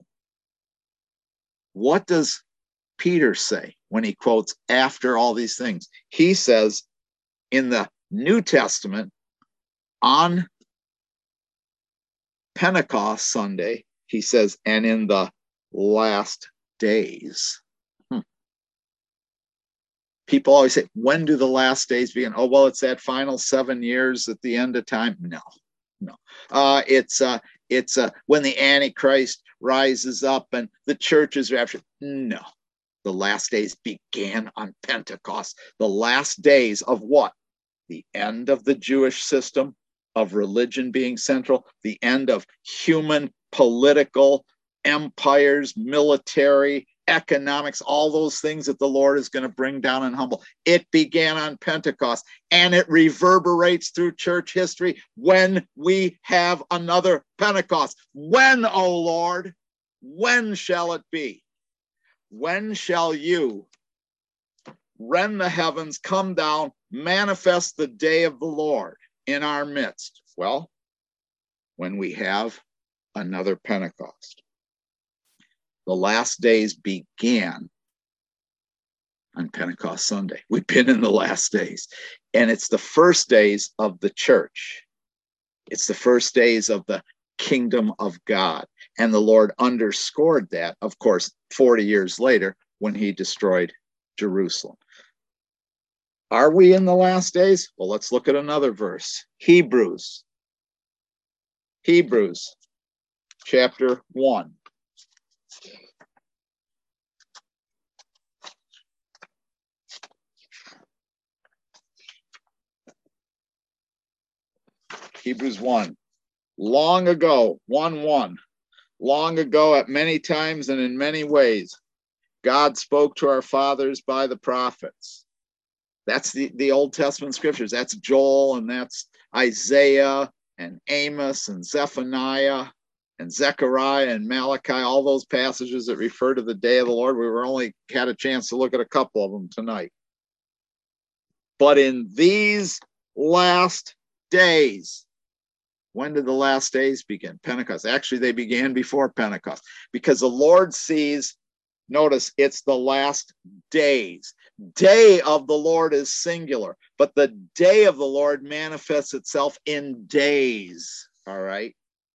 What does Peter say when he quotes after all these things? He says in the New Testament, on Pentecost Sunday, he says, and in the last days. Hmm. People always say, when do the last days begin? Oh, well, it's that final seven years at the end of time. No, no. Uh, it's uh, it's uh, when the Antichrist rises up and the church is raptured. No, the last days began on Pentecost. The last days of what? The end of the Jewish system of religion being central, the end of human political empires, military, economics, all those things that the Lord is going to bring down and humble. It began on Pentecost, and it reverberates through church history when we have another Pentecost. When, O Lord, when shall it be? When shall you rend the heavens, come down, manifest the day of the Lord in our midst? Well, when we have another Pentecost. The last days began on Pentecost Sunday. We've been in the last days, and it's the first days of the church. It's the first days of the kingdom of God. And the Lord underscored that, of course, forty years later when he destroyed Jerusalem. Are we in the last days? Well, let's look at another verse. Hebrews. Hebrews chapter one. Hebrews one. Long ago, one one. Long ago, at many times and in many ways, God spoke to our fathers by the prophets. That's the, the Old Testament scriptures. That's Joel, and that's Isaiah, and Amos, and Zephaniah, and Zechariah, and Malachi, all those passages that refer to the day of the Lord. We were only had a chance to look at a couple of them tonight. But in these last days, when did the last days begin? Pentecost. Actually, they began before Pentecost, because the Lord sees, notice, it's the last days. Day of the Lord is singular, but the day of the Lord manifests itself in days. All right.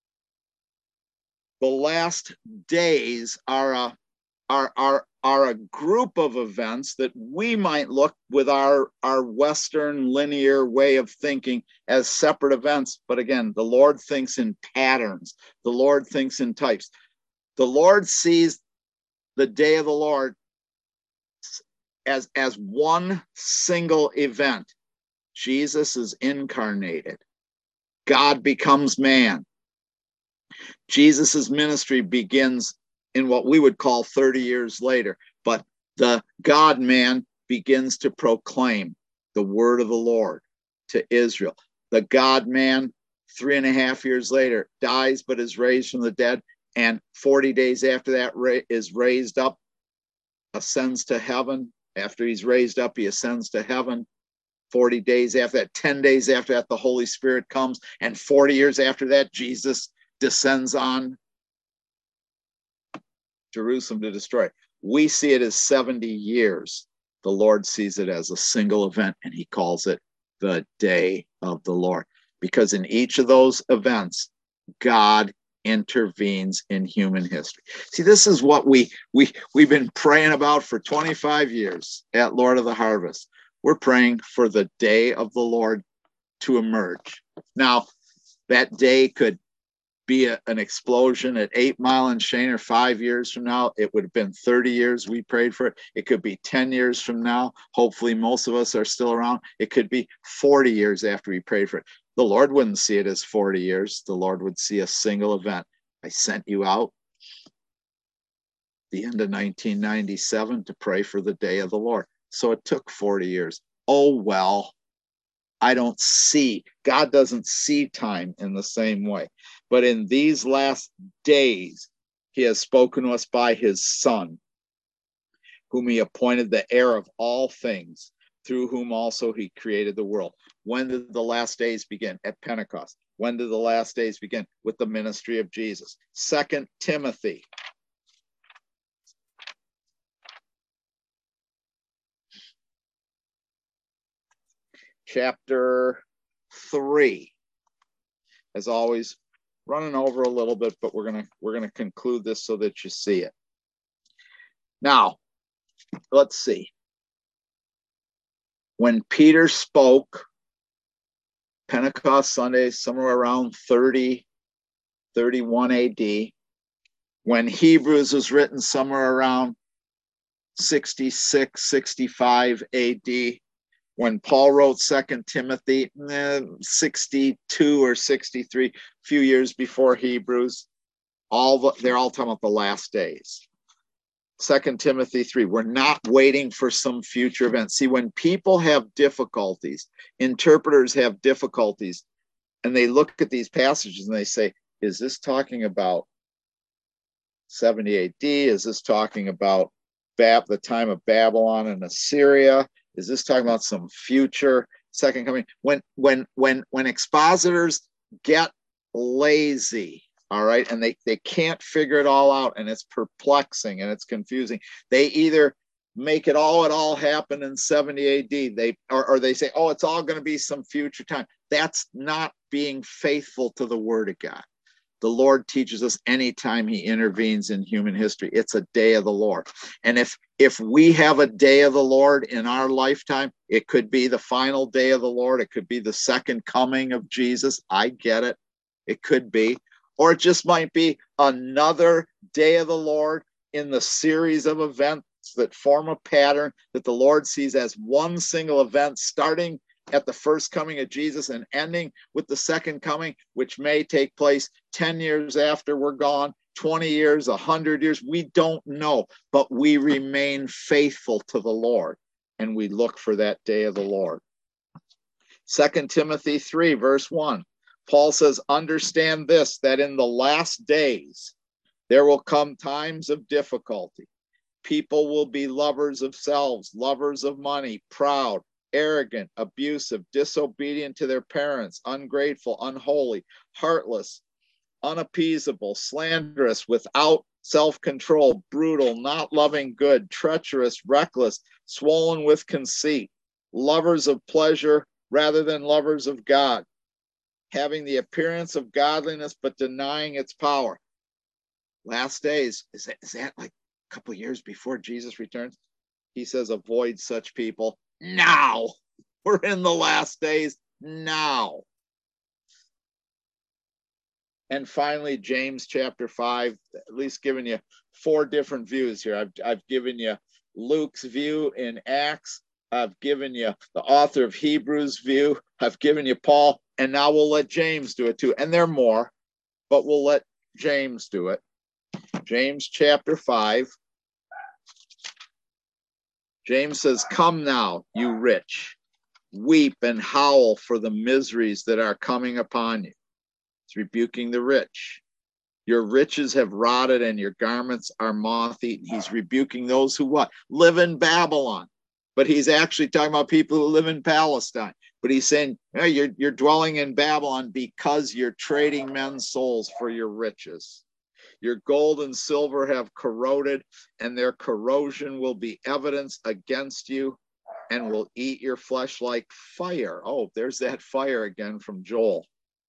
The last days are a, are, are, are a group of events that we might look with our, our Western linear way of thinking as separate events. But again, the Lord thinks in patterns. The Lord thinks in types. The Lord sees the day of the Lord as, as one single event. Jesus is incarnated. God becomes man. Jesus's ministry begins in what we would call thirty years later, but the God-man begins to proclaim the word of the Lord to Israel. The God-man, three and a half years later, dies but is raised from the dead, and forty days after that is raised up, ascends to heaven. After he's raised up, he ascends to heaven. forty days after that, ten days after that, the Holy Spirit comes, and forty years after that, Jesus descends on Jerusalem to destroy it. We see it as seventy years. The Lord sees it as a single event, and he calls it the day of the Lord. Because in each of those events, God intervenes in human history. See, this is what we, we, we've been praying about for twenty-five years at Lord of the Harvest. We're praying for the day of the Lord to emerge. Now, that day could be a, an explosion at Eight Mile and Shaner five years from now. It would have been thirty years we prayed for it. It could be ten years from now. Hopefully, most of us are still around. It could be forty years after we prayed for it. The Lord wouldn't see it as forty years. The Lord would see a single event. I sent you out the end of nineteen ninety-seven to pray for the day of the Lord. So it took forty years. Oh, well, I don't see. God doesn't see time in the same way. But in these last days, he has spoken to us by his Son, whom he appointed the heir of all things, through whom also he created the world. When did the last days begin? At Pentecost. When did the last days begin? With the ministry of Jesus. Second Timothy. Chapter three. As always, running over a little bit, but we're gonna we're gonna conclude this so that you see it. Now, let's see. When Peter spoke, Pentecost Sunday, somewhere around thirty, thirty-one A D, when Hebrews was written somewhere around sixty-six, sixty-five A D, when Paul wrote Second Timothy, eh, sixty-two or sixty-three, a few years before Hebrews, all the, they're all talking about the last days. Second Timothy three, we're not waiting for some future event. See, when people have difficulties, interpreters have difficulties, and they look at these passages and they say, is this talking about seventy A D? Is this talking about Bab- the time of Babylon and Assyria? Is this talking about some future second coming? When when when when expositors get lazy, all right, and they, they can't figure it all out, and it's perplexing and it's confusing, they either make it all, it all happen in seventy A D, they or, or they say, oh, it's all going to be some future time. That's not being faithful to the Word of God. The Lord teaches us anytime he intervenes in human history, it's a day of the Lord. And if if we have a day of the Lord in our lifetime, it could be the final day of the Lord. It could be the second coming of Jesus. I get it. It could be. Or it just might be another day of the Lord in the series of events that form a pattern that the Lord sees as one single event, starting at the first coming of Jesus and ending with the second coming, which may take place ten years after we're gone, twenty years, one hundred years. We don't know, but we remain faithful to the Lord, and we look for that day of the Lord. Second Timothy three, verse one, Paul says, understand this, that in the last days there will come times of difficulty. People will be lovers of selves, lovers of money, proud, arrogant, abusive, disobedient to their parents, ungrateful, unholy, heartless, unappeasable, slanderous, without self-control, brutal, not loving good, treacherous, reckless, swollen with conceit, lovers of pleasure rather than lovers of God, having the appearance of godliness but denying its power. Last days, is that, is that like a couple of years before Jesus returns? He says, avoid such people now. We're in the last days now. And finally, James chapter five, at least giving you four different views here. I've, I've given you Luke's view in Acts. I've given you the author of Hebrews view. I've given you Paul, and now we'll let James do it too. And there are more, but we'll let James do it. James chapter five. James says, come now, you rich, weep and howl for the miseries that are coming upon you. It's rebuking the rich. Your riches have rotted and your garments are moth-eaten. He's rebuking those who what? Live in Babylon. But he's actually talking about people who live in Palestine. But he's saying, hey, you're, you're dwelling in Babylon because you're trading men's souls for your riches. Your gold and silver have corroded, and their corrosion will be evidence against you and will eat your flesh like fire. Oh, there's that fire again from Joel.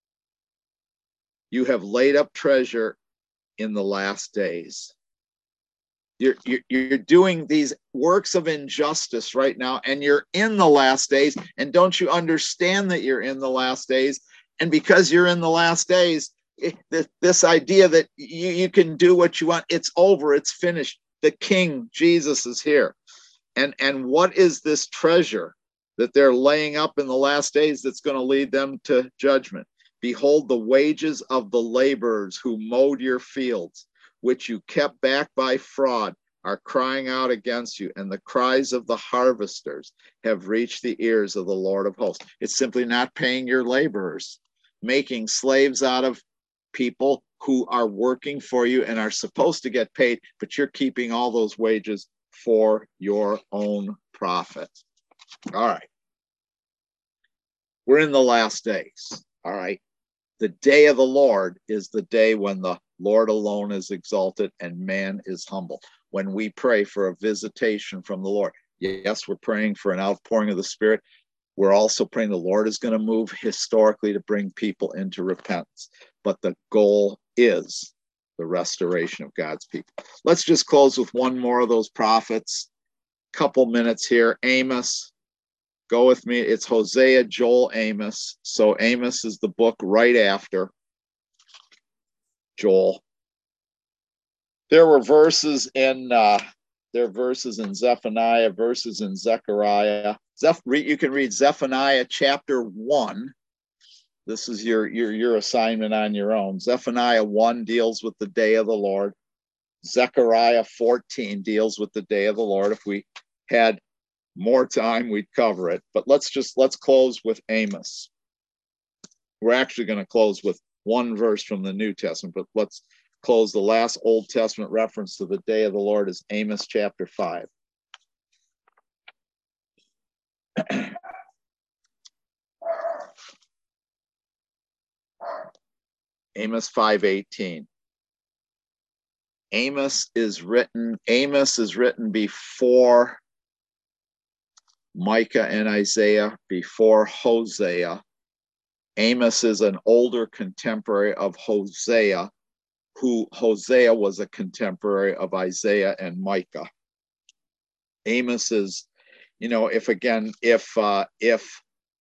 You have laid up treasure in the last days. You're, you're, you're doing these works of injustice right now, and you're in the last days. And don't you understand that you're in the last days? And because you're in the last days, it, this idea that you, you can do what you want, it's over, it's finished. The King, Jesus, is here. And, and what is this treasure that they're laying up in the last days that's going to lead them to judgment? Behold, the wages of the laborers who mowed your fields, which you kept back by fraud, are crying out against you, and the cries of the harvesters have reached the ears of the Lord of hosts. It's simply not paying your laborers, making slaves out of people who are working for you and are supposed to get paid, but you're keeping all those wages for your own profit. All right. We're in the last days. All right. The day of the Lord is the day when the Lord alone is exalted and man is humble. When we pray for a visitation from the Lord, yes, we're praying for an outpouring of the Spirit. We're also praying the Lord is going to move historically to bring people into repentance. But the goal is the restoration of God's people. Let's just close with one more of those prophets. Couple minutes here. Amos. Go with me. It's Hosea, Joel, Amos. So Amos is the book right after Joel. There were verses in uh, there are verses in Zephaniah, verses in Zechariah. Zeph- you can read Zephaniah chapter one. This is your, your, your assignment on your own. Zephaniah one deals with the day of the Lord. Zechariah fourteen deals with the day of the Lord. If we had more time, we'd cover it. But let's just, let's close with Amos. We're actually going to close with one verse from the New Testament, but let's close. The last Old Testament reference to the day of the Lord is Amos chapter five. Amos five eighteen. Amos is written, Amos is written before Micah and Isaiah, before Hosea. Amos is an older contemporary of Hosea, who Hosea was a contemporary of Isaiah and Micah. Amos is, you know, if again, if uh, if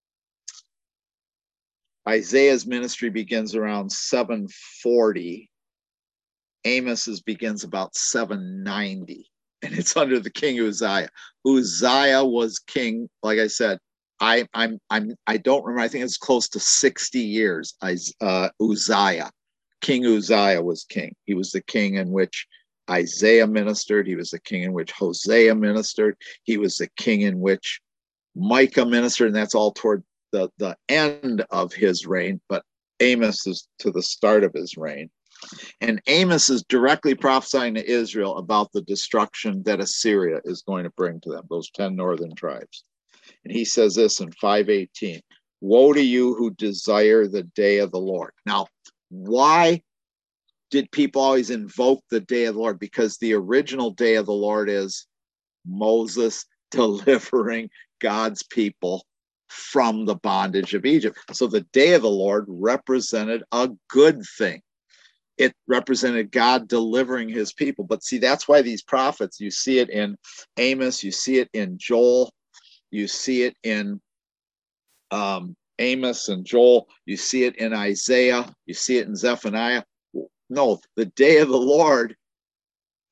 Isaiah's ministry begins around seven forty, Amos's begins about seven ninety, and it's under the king Uzziah. Uzziah was king, like I said. I I'm I'm I don't remember. I think it's close to sixty years. Uh, Uzziah, King Uzziah was king. He was the king in which Isaiah ministered. He was the king in which Hosea ministered. He was the king in which Micah ministered, and that's all toward the the end of his reign. But Amos is to the start of his reign. And Amos is directly prophesying to Israel about the destruction that Assyria is going to bring to them, those ten northern tribes. And he says this in five eighteen, woe to you who desire the day of the Lord. Now, why did people always invoke the day of the Lord? Because the original day of the Lord is Moses delivering God's people from the bondage of Egypt. So the day of the Lord represented a good thing. It represented God delivering his people. But see, that's why these prophets, you see it in Amos, you see it in Joel, you see it in um, Amos and Joel, you see it in Isaiah, you see it in Zephaniah. No, the day of the Lord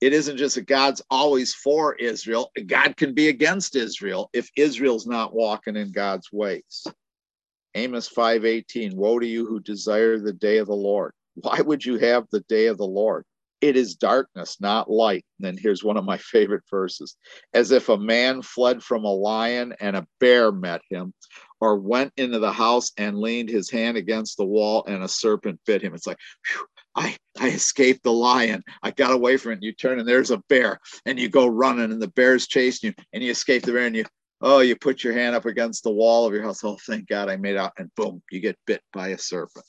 it isn't just that God's always for Israel. God can be against Israel if Israel's not walking in God's ways. Amos five eighteen, woe to you who desire the day of the Lord. Why would you have the day of the Lord? It is darkness, not light. And then here's one of my favorite verses. As if a man fled from a lion and a bear met him, or went into the house and leaned his hand against the wall and a serpent bit him. It's like, whew, I, I escaped the lion. I got away from it. And you turn and there's a bear and you go running and the bear's chasing you and you escape the bear and you, oh, you put your hand up against the wall of your house. Oh, thank God I made out. And boom, you get bit by a serpent.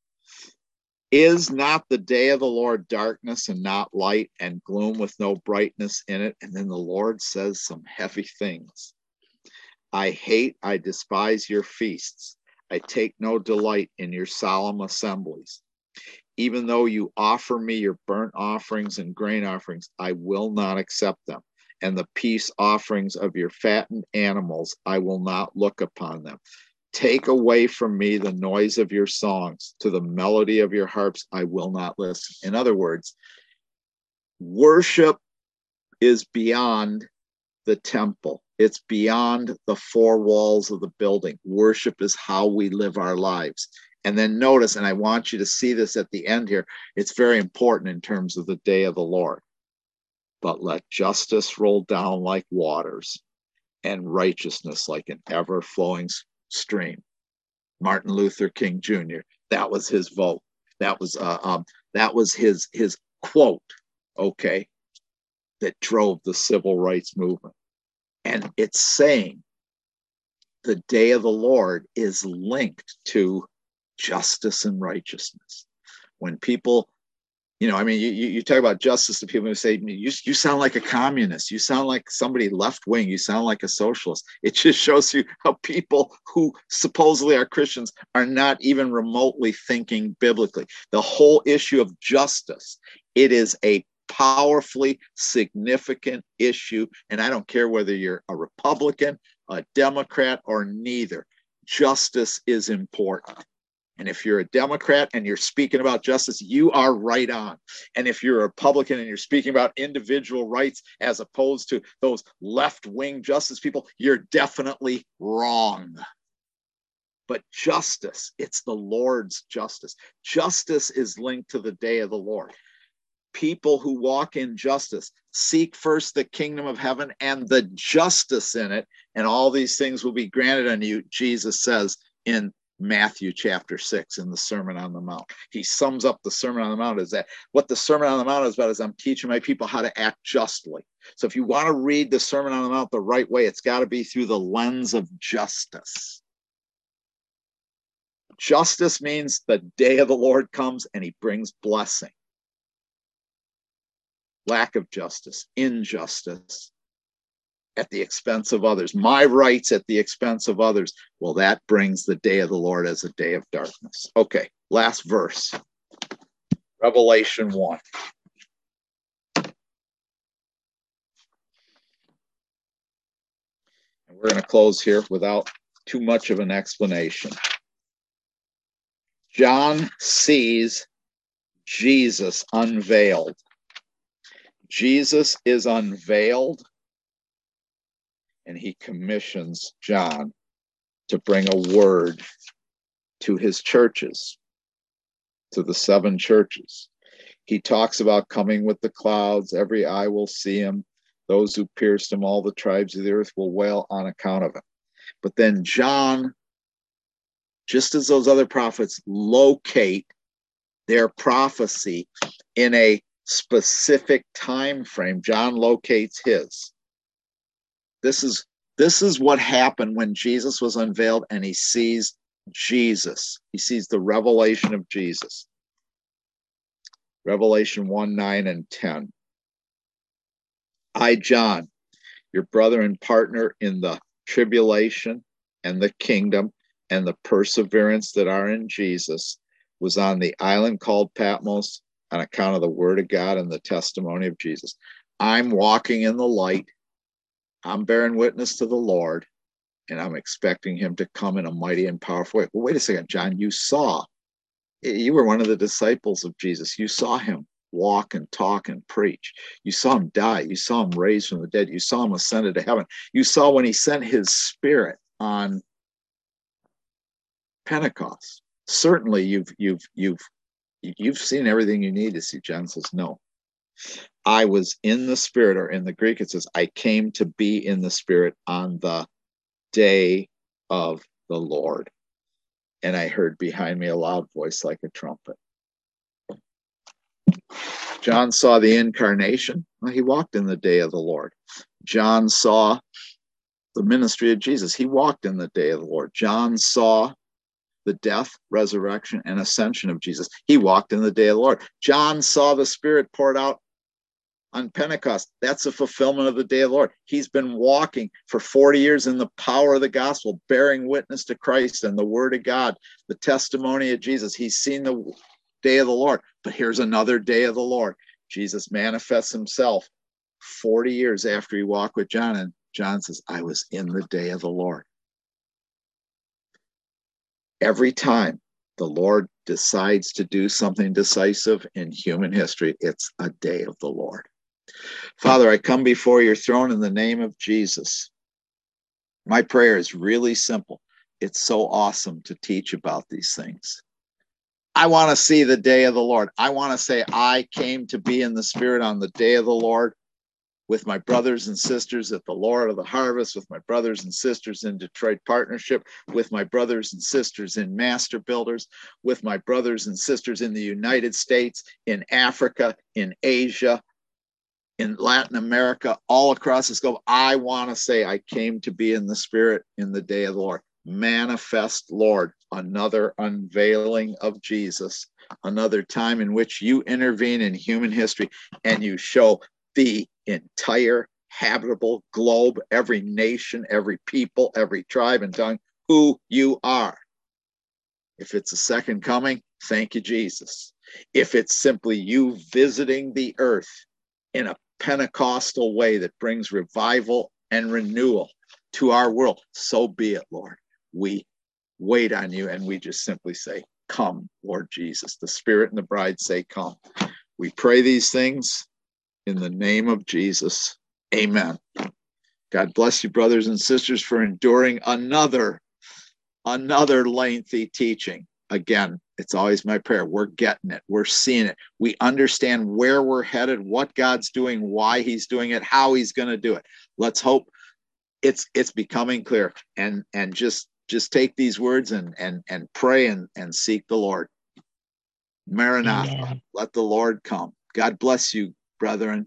Is not the day of the Lord darkness and not light, and gloom with no brightness in it? And then the Lord says some heavy things. I hate, I despise your feasts. I take no delight in your solemn assemblies. Even though you offer me your burnt offerings and grain offerings, I will not accept them. And the peace offerings of your fattened animals, I will not look upon them. Take away from me the noise of your songs. To the melody of your harps, I will not listen. In other words, worship is beyond the temple. It's beyond the four walls of the building. Worship is how we live our lives. And then notice, and I want you to see this at the end here, it's very important in terms of the day of the Lord. But let justice roll down like waters and righteousness like an ever-flowing stream. Martin Luther King Junior, that was his vote. That was uh, um, that was his his quote, okay, that drove the civil rights movement. And it's saying the day of the Lord is linked to justice and righteousness. When people, you know, I mean, you, you talk about justice to people who say, you, you sound like a communist. You sound like somebody left wing. You sound like a socialist. It just shows you how people who supposedly are Christians are not even remotely thinking biblically. The whole issue of justice, it is a powerfully significant issue. And I don't care whether you're a Republican, a Democrat, or neither. Justice is important. And if you're a Democrat and you're speaking about justice, you are right on. And if you're a Republican and you're speaking about individual rights as opposed to those left-wing justice people, you're definitely wrong. But justice, it's the Lord's justice. Justice is linked to the day of the Lord. People who walk in justice, seek first the kingdom of heaven and the justice in it, and all these things will be granted unto you, Jesus says in Matthew chapter six in the Sermon on the Mount. He sums up the Sermon on the Mount as that what the Sermon on the Mount is about is I'm teaching my people how to act justly. So if you want to read the Sermon on the Mount the right way, it's got to be through the lens of justice. Justice means the day of the Lord comes and he brings blessing. Lack of justice, injustice, at the expense of others, my rights at the expense of others, well, that brings the day of the Lord as a day of darkness. Okay, last verse, Revelation one. And we're going to close here without too much of an explanation. John sees Jesus unveiled. Jesus is unveiled, and he commissions John to bring a word to his churches, to the seven churches. He talks about coming with the clouds. Every eye will see him. Those who pierced him, all the tribes of the earth will wail on account of him. But then John, just as those other prophets, locate their prophecy in a specific time frame. John locates his. This is this is what happened when Jesus was unveiled and he sees Jesus. He sees the revelation of Jesus. Revelation one, nine, and ten. I, John, your brother and partner in the tribulation and the kingdom and the perseverance that are in Jesus, was on the island called Patmos on account of the word of God and the testimony of Jesus. I'm walking in the light. I'm bearing witness to the Lord, and I'm expecting him to come in a mighty and powerful way. Well, wait a second, John, you saw. You were one of the disciples of Jesus. You saw him walk and talk and preach. You saw him die. You saw him raised from the dead. You saw him ascended to heaven. You saw when he sent his Spirit on Pentecost. Certainly you've you've you've you've seen everything you need to see. John says, no. I was in the Spirit, or in the Greek it says, I came to be in the Spirit on the day of the Lord. And I heard behind me a loud voice like a trumpet. John saw the incarnation. Well, he walked in the day of the Lord. John saw the ministry of Jesus. He walked in the day of the Lord. John saw the death, resurrection, and ascension of Jesus. He walked in the day of the Lord. John saw the Spirit poured out on Pentecost. That's a fulfillment of the day of the Lord. He's been walking for forty years in the power of the gospel, bearing witness to Christ and the word of God, the testimony of Jesus. He's seen the day of the Lord. But here's another day of the Lord. Jesus manifests himself forty years after he walked with John, and John says, I was in the day of the Lord. Every time the Lord decides to do something decisive in human history, it's a day of the Lord. Father, I come before your throne in the name of Jesus. My prayer is really simple. It's so awesome to teach about these things. I want to see the day of the Lord. I want to say, I came to be in the Spirit on the day of the Lord with my brothers and sisters at the Lord of the Harvest, with my brothers and sisters in Detroit Partnership, with my brothers and sisters in Master Builders, with my brothers and sisters in the United States, in Africa, in Asia, in Latin America, all across this globe. I want to say I came to be in the Spirit in the day of the Lord. Manifest, Lord, another unveiling of Jesus, another time in which you intervene in human history and you show the entire habitable globe, every nation, every people, every tribe and tongue, who you are. If it's a second coming, thank you, Jesus. If it's simply you visiting the earth in a Pentecostal way that brings revival and renewal to our world, so be it, Lord. We wait on you and we just simply say, come, Lord Jesus. The Spirit and the bride say, come. We pray these things in the name of Jesus. Amen. God bless you, brothers and sisters, for enduring another, another lengthy teaching. Again, it's always my prayer. We're getting it. We're seeing it. We understand where we're headed, what God's doing, why he's doing it, how he's going to do it. Let's hope it's it's becoming clear. And and just just take these words and and and pray and, and seek the Lord. Maranatha. Amen. Let the Lord come. God bless you, brethren.